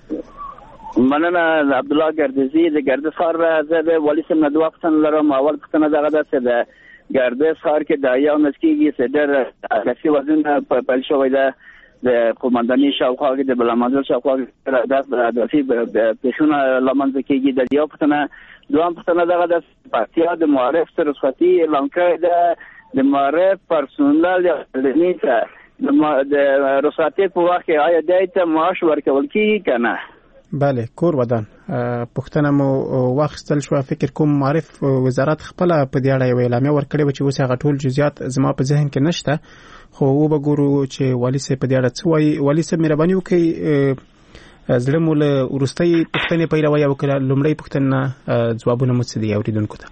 مننه عبدالله ګردیزي د ګردیز ښار زه د والي صاحب نه دوه پوښتنې لرم. اول پوښتنه دغه ده چې د ګردیز ښار کې د یو میاشت کېږي چې ډېر اساسي وضعونه پیل شوی ده د قومنداني شاوخوا کې د بلامنزل شاوخوا کې د اضافي پیښونه له منځه کېږي. د یو پوښتنه دوهم پوښتنه دغه ده پکتیا د معارف رخصتي اعلان کړې ده د معارف پرسونل یا اکاډمي ته د رخصتي په وخت کې آیا دوی ته معاش ورکول کېږي که نه؟ بله کور ودان پوښتنه مو واخیستل شوه. فکر کوم معرف وزارت خپله په دې اړه یوه اعلامیه ورکړې وه چې اوس هغه ټول جزئیات زما په ذهن کې نشته خو وبګورو چې والي صاحب په دې اړه څه وایي. والي صاحب مهرباني وکړئ زړه مو له وروستۍ پوښتنې پیلوئ او که لومړۍ پوښتنه ځوابونه مو څه دي اورېدونکو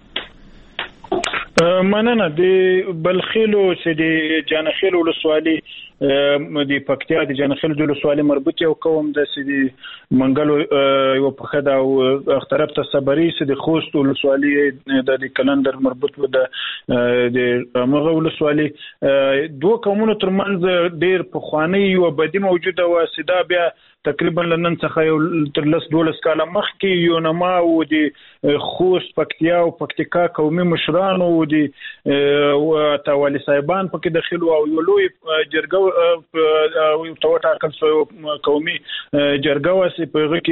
ته؟ مننه. د بلخیلو چې د جانخیل ولسوالي د پکتیا د جانخیل د ولسوالي مربوط یو قوم د سدي منګلو یو په خدا او طرف ته صبري چې د خوست ولسوالي د کلندر مربوط و د د مغه ولسوالي دوه قومونو ترمنځ ډیر په خواني او بدی موجوده و. سدا بیا تقریبا لنن څخه یو تر لس دولس کاله مخکې یو نما او د خوست پکتیا او پکتیکا قومي مشران او د تاوالي صاحبان پکې داخل او یو لوی جرګه او توټه کله قومي جرګه واسي په هغه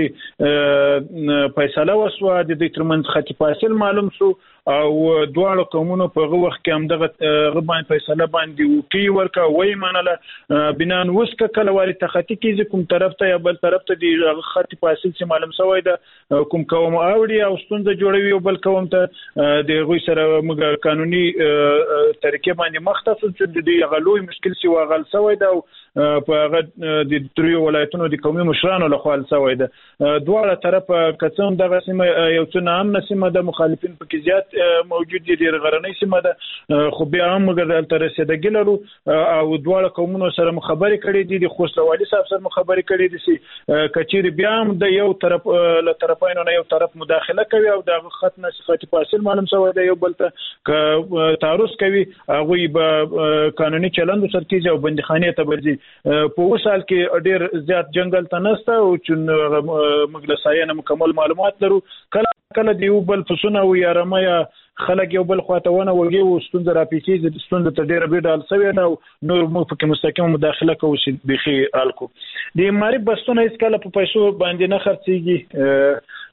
کې فیصله وسوه د دې ترمنځ خطي فاصل معلوم شو او دواړو قومونو په هغه وخت کې همدغه غبان فیصله باندې وکي ورکا وای منله بنان وسکه کله واري تختی کیږي کوم طرف ته یا بل طرف ته د خطي فاصل چې معلوم شوی ده کوم قوم اوړي او ستونزه جوړوي او بل قوم ته د غوي سره موږ قانوني طریقې باندې مختص چې د غلوي مشکل سی واغل شوی ده په هغه د تریو ولایتونو د قومي مشرانو له خوا شوی ده. دواړه طرف کڅون دغه سیمه یو څه نام نسمه د مخالفین په زیات موجود دي د غرنۍ سیمه ده خو بیا هم موږ دلته رسیدګی لرو او دواړه قومونو سره مخابره کړې دي. د خوست والي صاحب سره مخابره کړې دي چې کچیر بیا هم د یو طرف له طرفینو نه یو طرف مداخله کوي او د خط نه خطي فاصل معلوم شوی ده یو بل ته تعرض کوي هغه به قانوني چلند سره کیږي او بندخانه ته ورځي. په وسال کې ډیر زیات جنگل تنسته او چې مګلسایانه مکمل معلومات لرو. کله کله دی یو بل فسونه او یارمه یا خلک یو بل خواته وږي او ستوند را پیچي ستوند ته ډیر بیډال سوي نه نور مو په مستقیم مداخله کوي چې بخي الکو د ماری بسونه اس کله په پیسو باندې نه خرڅيږي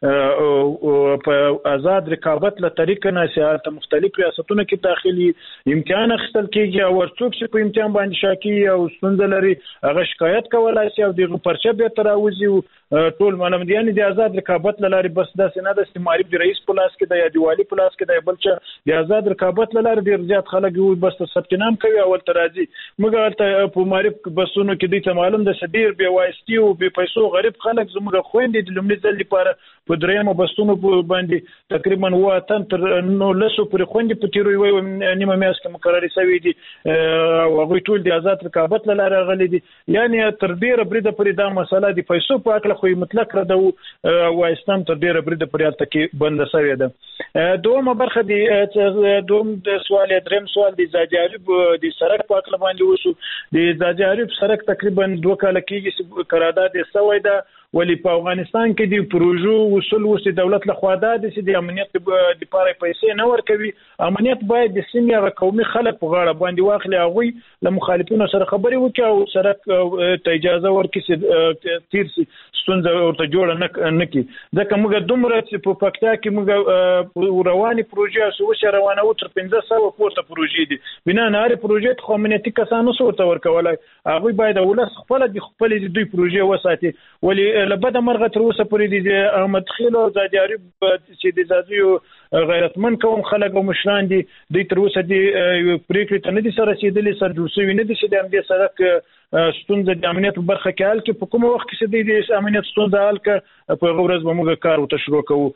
په آزاد رقابت له طریقه نه سیاست مختلف ریاستونو کې داخلي امتحان اخیستل کېږي او ورڅوک چې په امتحان باندې شاکي او ستونزه لري هغه شکایت کولای شي او دغه پرچه به تراوزي ټول منمديان د آزاد رقابت لاره بس د سیناد استعماري د رئیس په لاس کې د یادوالي په لاس کې د بل چې د آزاد رقابت لاره ډیر زیات خلک یو بس ثبت نام کوي اول ترازی موږ ته په معرف بسونو کې د معلوم د سدیر به وایستي او به پیسو غریب خلک زموږ خويندې د لومړي ځل لپاره په درېمه بسونو باندې تقریبا واتن تر نو لسو پر خويندې په تیرو وي نیمه میاشت کې مقرري شوې دي او هغه ټول د آزاد رقابت لاره غلي دي یعنی تر ډیره بریده پر دا مسله د پیسو په اړه خو مطلق را ده وایستان تر ډیره بریده پر حالت کې بند شوې ده دومره برخه دی دوم د سوال دریم سوال د زاجارب د سړک په اړه باندې وشو د زاجارب سړک تقریبا دوه کال کېږي قرارداد یې سوی ده ولی په افغانستان کې د پروژو وصول وسه دولت له خوا ده د امنیت لپاره پیسې نه ورکوي امنیت باید د سیمې قومي خلک په غاړه باندې واخلي هغه له مخالفینو سره خبرې وکړي او سره ته اجازه ورکړي تیر سي ستونزه ورته جوړه نه کړي ځکه موږ دومره چې په پکتیا کې موږ رواني پروژې او وسه روانه و تر پنځه سوه پورته پروژې دي بنا نه لري پروژې خو امنیتي کسانو سره ورکولای هغه باید ولس خپل د خپل دوی پروژې وساتي ولی لبد مرغه تر اوسه پورې د احمد خیل او زاجاري چې د زادیو غیرتمن قوم خلک او مشران دي د تر اوسه د پریکړې ته نه دي سره رسیدلي سر جوړسوي نه دي چې د امنیت سره ستونزه د امنیت په برخه کې حل کې په کوم وخت کې د امنیت ستونزه حل کې په غوړز به موږ کار وته شروع کوو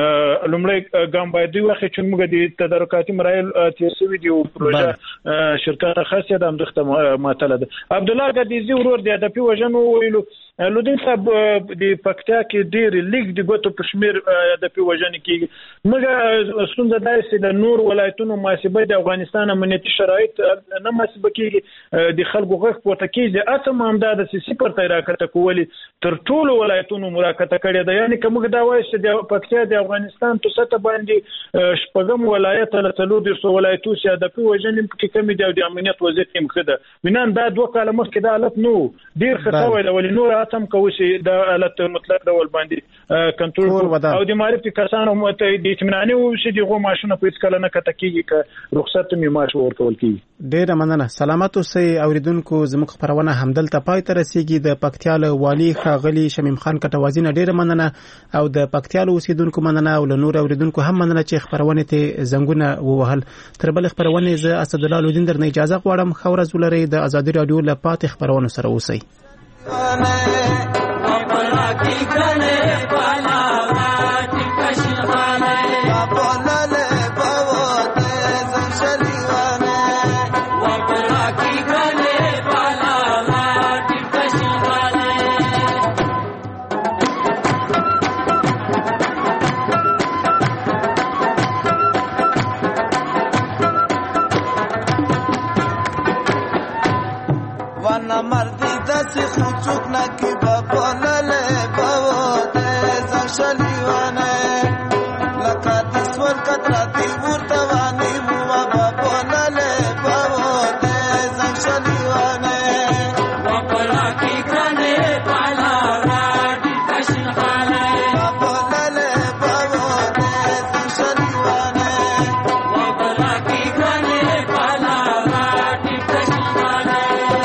لومړی ګام باید دی وخت چې موږ د تدارکاتي مراحل تیر شوي دي او پروژه شرکت خاصه د امدخته معطله ده عبد الله غديزي ورور د ادبي وژنو ویلو لودین صاحب د پکتیا کې ډیر لیک د ګوتو په شمیر د پی وژن کې موږ ستونزه ده چې د نور ولایتونو محاسبه د افغانستان امنیتي شرایط نه محاسبه کیږي د خلکو غږ پورته کیږي اتم امداد چې صفر ته راکته کولی تر ټولو ولایتونو مراکته کړې ده یعنی کومه دا وایي چې د پکتیا د افغانستان تو سطح باندې شپږم ولایت له تلو د سو ولایتو چې د پی وژن کې کمی دی د امنیت وضعیت کې مخده بنان دا دوه کاله مخکې د حالت نو ډیر خطر ولا نور تم کوشي د حالت مطلق ډول باندې کنټرول او د معرفي کسانو مته د اطمینان او شي دغه ماشونه په اسکل نه کته کیږي ک رخصت می ماش ورکول کیږي ډیر مننه سلامات اوسئ اوریدونکو زموږ خبرونه همدلته پای ته رسیدي د پکتیا له والی خاغلی شمیم خان کټوازی نه ډیر مننه او د پکتیا له اوسیدونکو مننه او له نور اوریدونکو هم مننه چې خبرونه ته زنګونه ووهل تر بل خبرونه ز اسد الله لودین درنه اجازه غواړم خو ورځ ولري د ازادي رادیو له پات خبرونه سره اوسئ अपना की गले वाला रात कशल खाने अपना ले बहुत संशलीवाने अपना की गले वाला रात कशल खाने वाना मर्दी दस खुचुक न की بولله بوته زشلیوانه لکه د سور کتره دی ورته وانی بو بولله بوته زشلیوانه وپلا کی کنه پالا راډی کشن خاله بولله بوته زشلیوانه وپلا کی کنه پالا راډی کشن خاله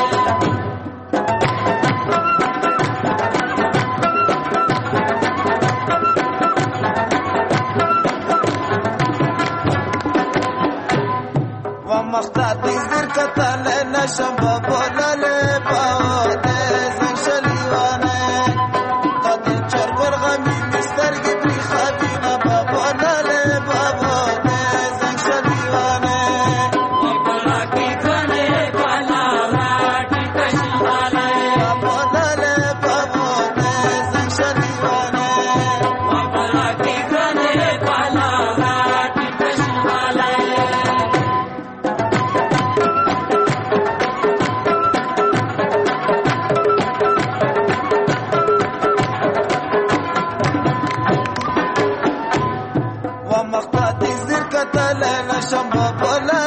مختاطی زیر کتل نشم بولل باوته زنشلیوانه دادی چربر غمی مسترگی بی خبینا بولل باوته زنشلیوانه وپلا کی کنه پالا راډی کشن خاله بولل باوته زنشلیوانه وپلا کی کنه پالا راډی کشن خاله مقطع زیر کتل نشم بولا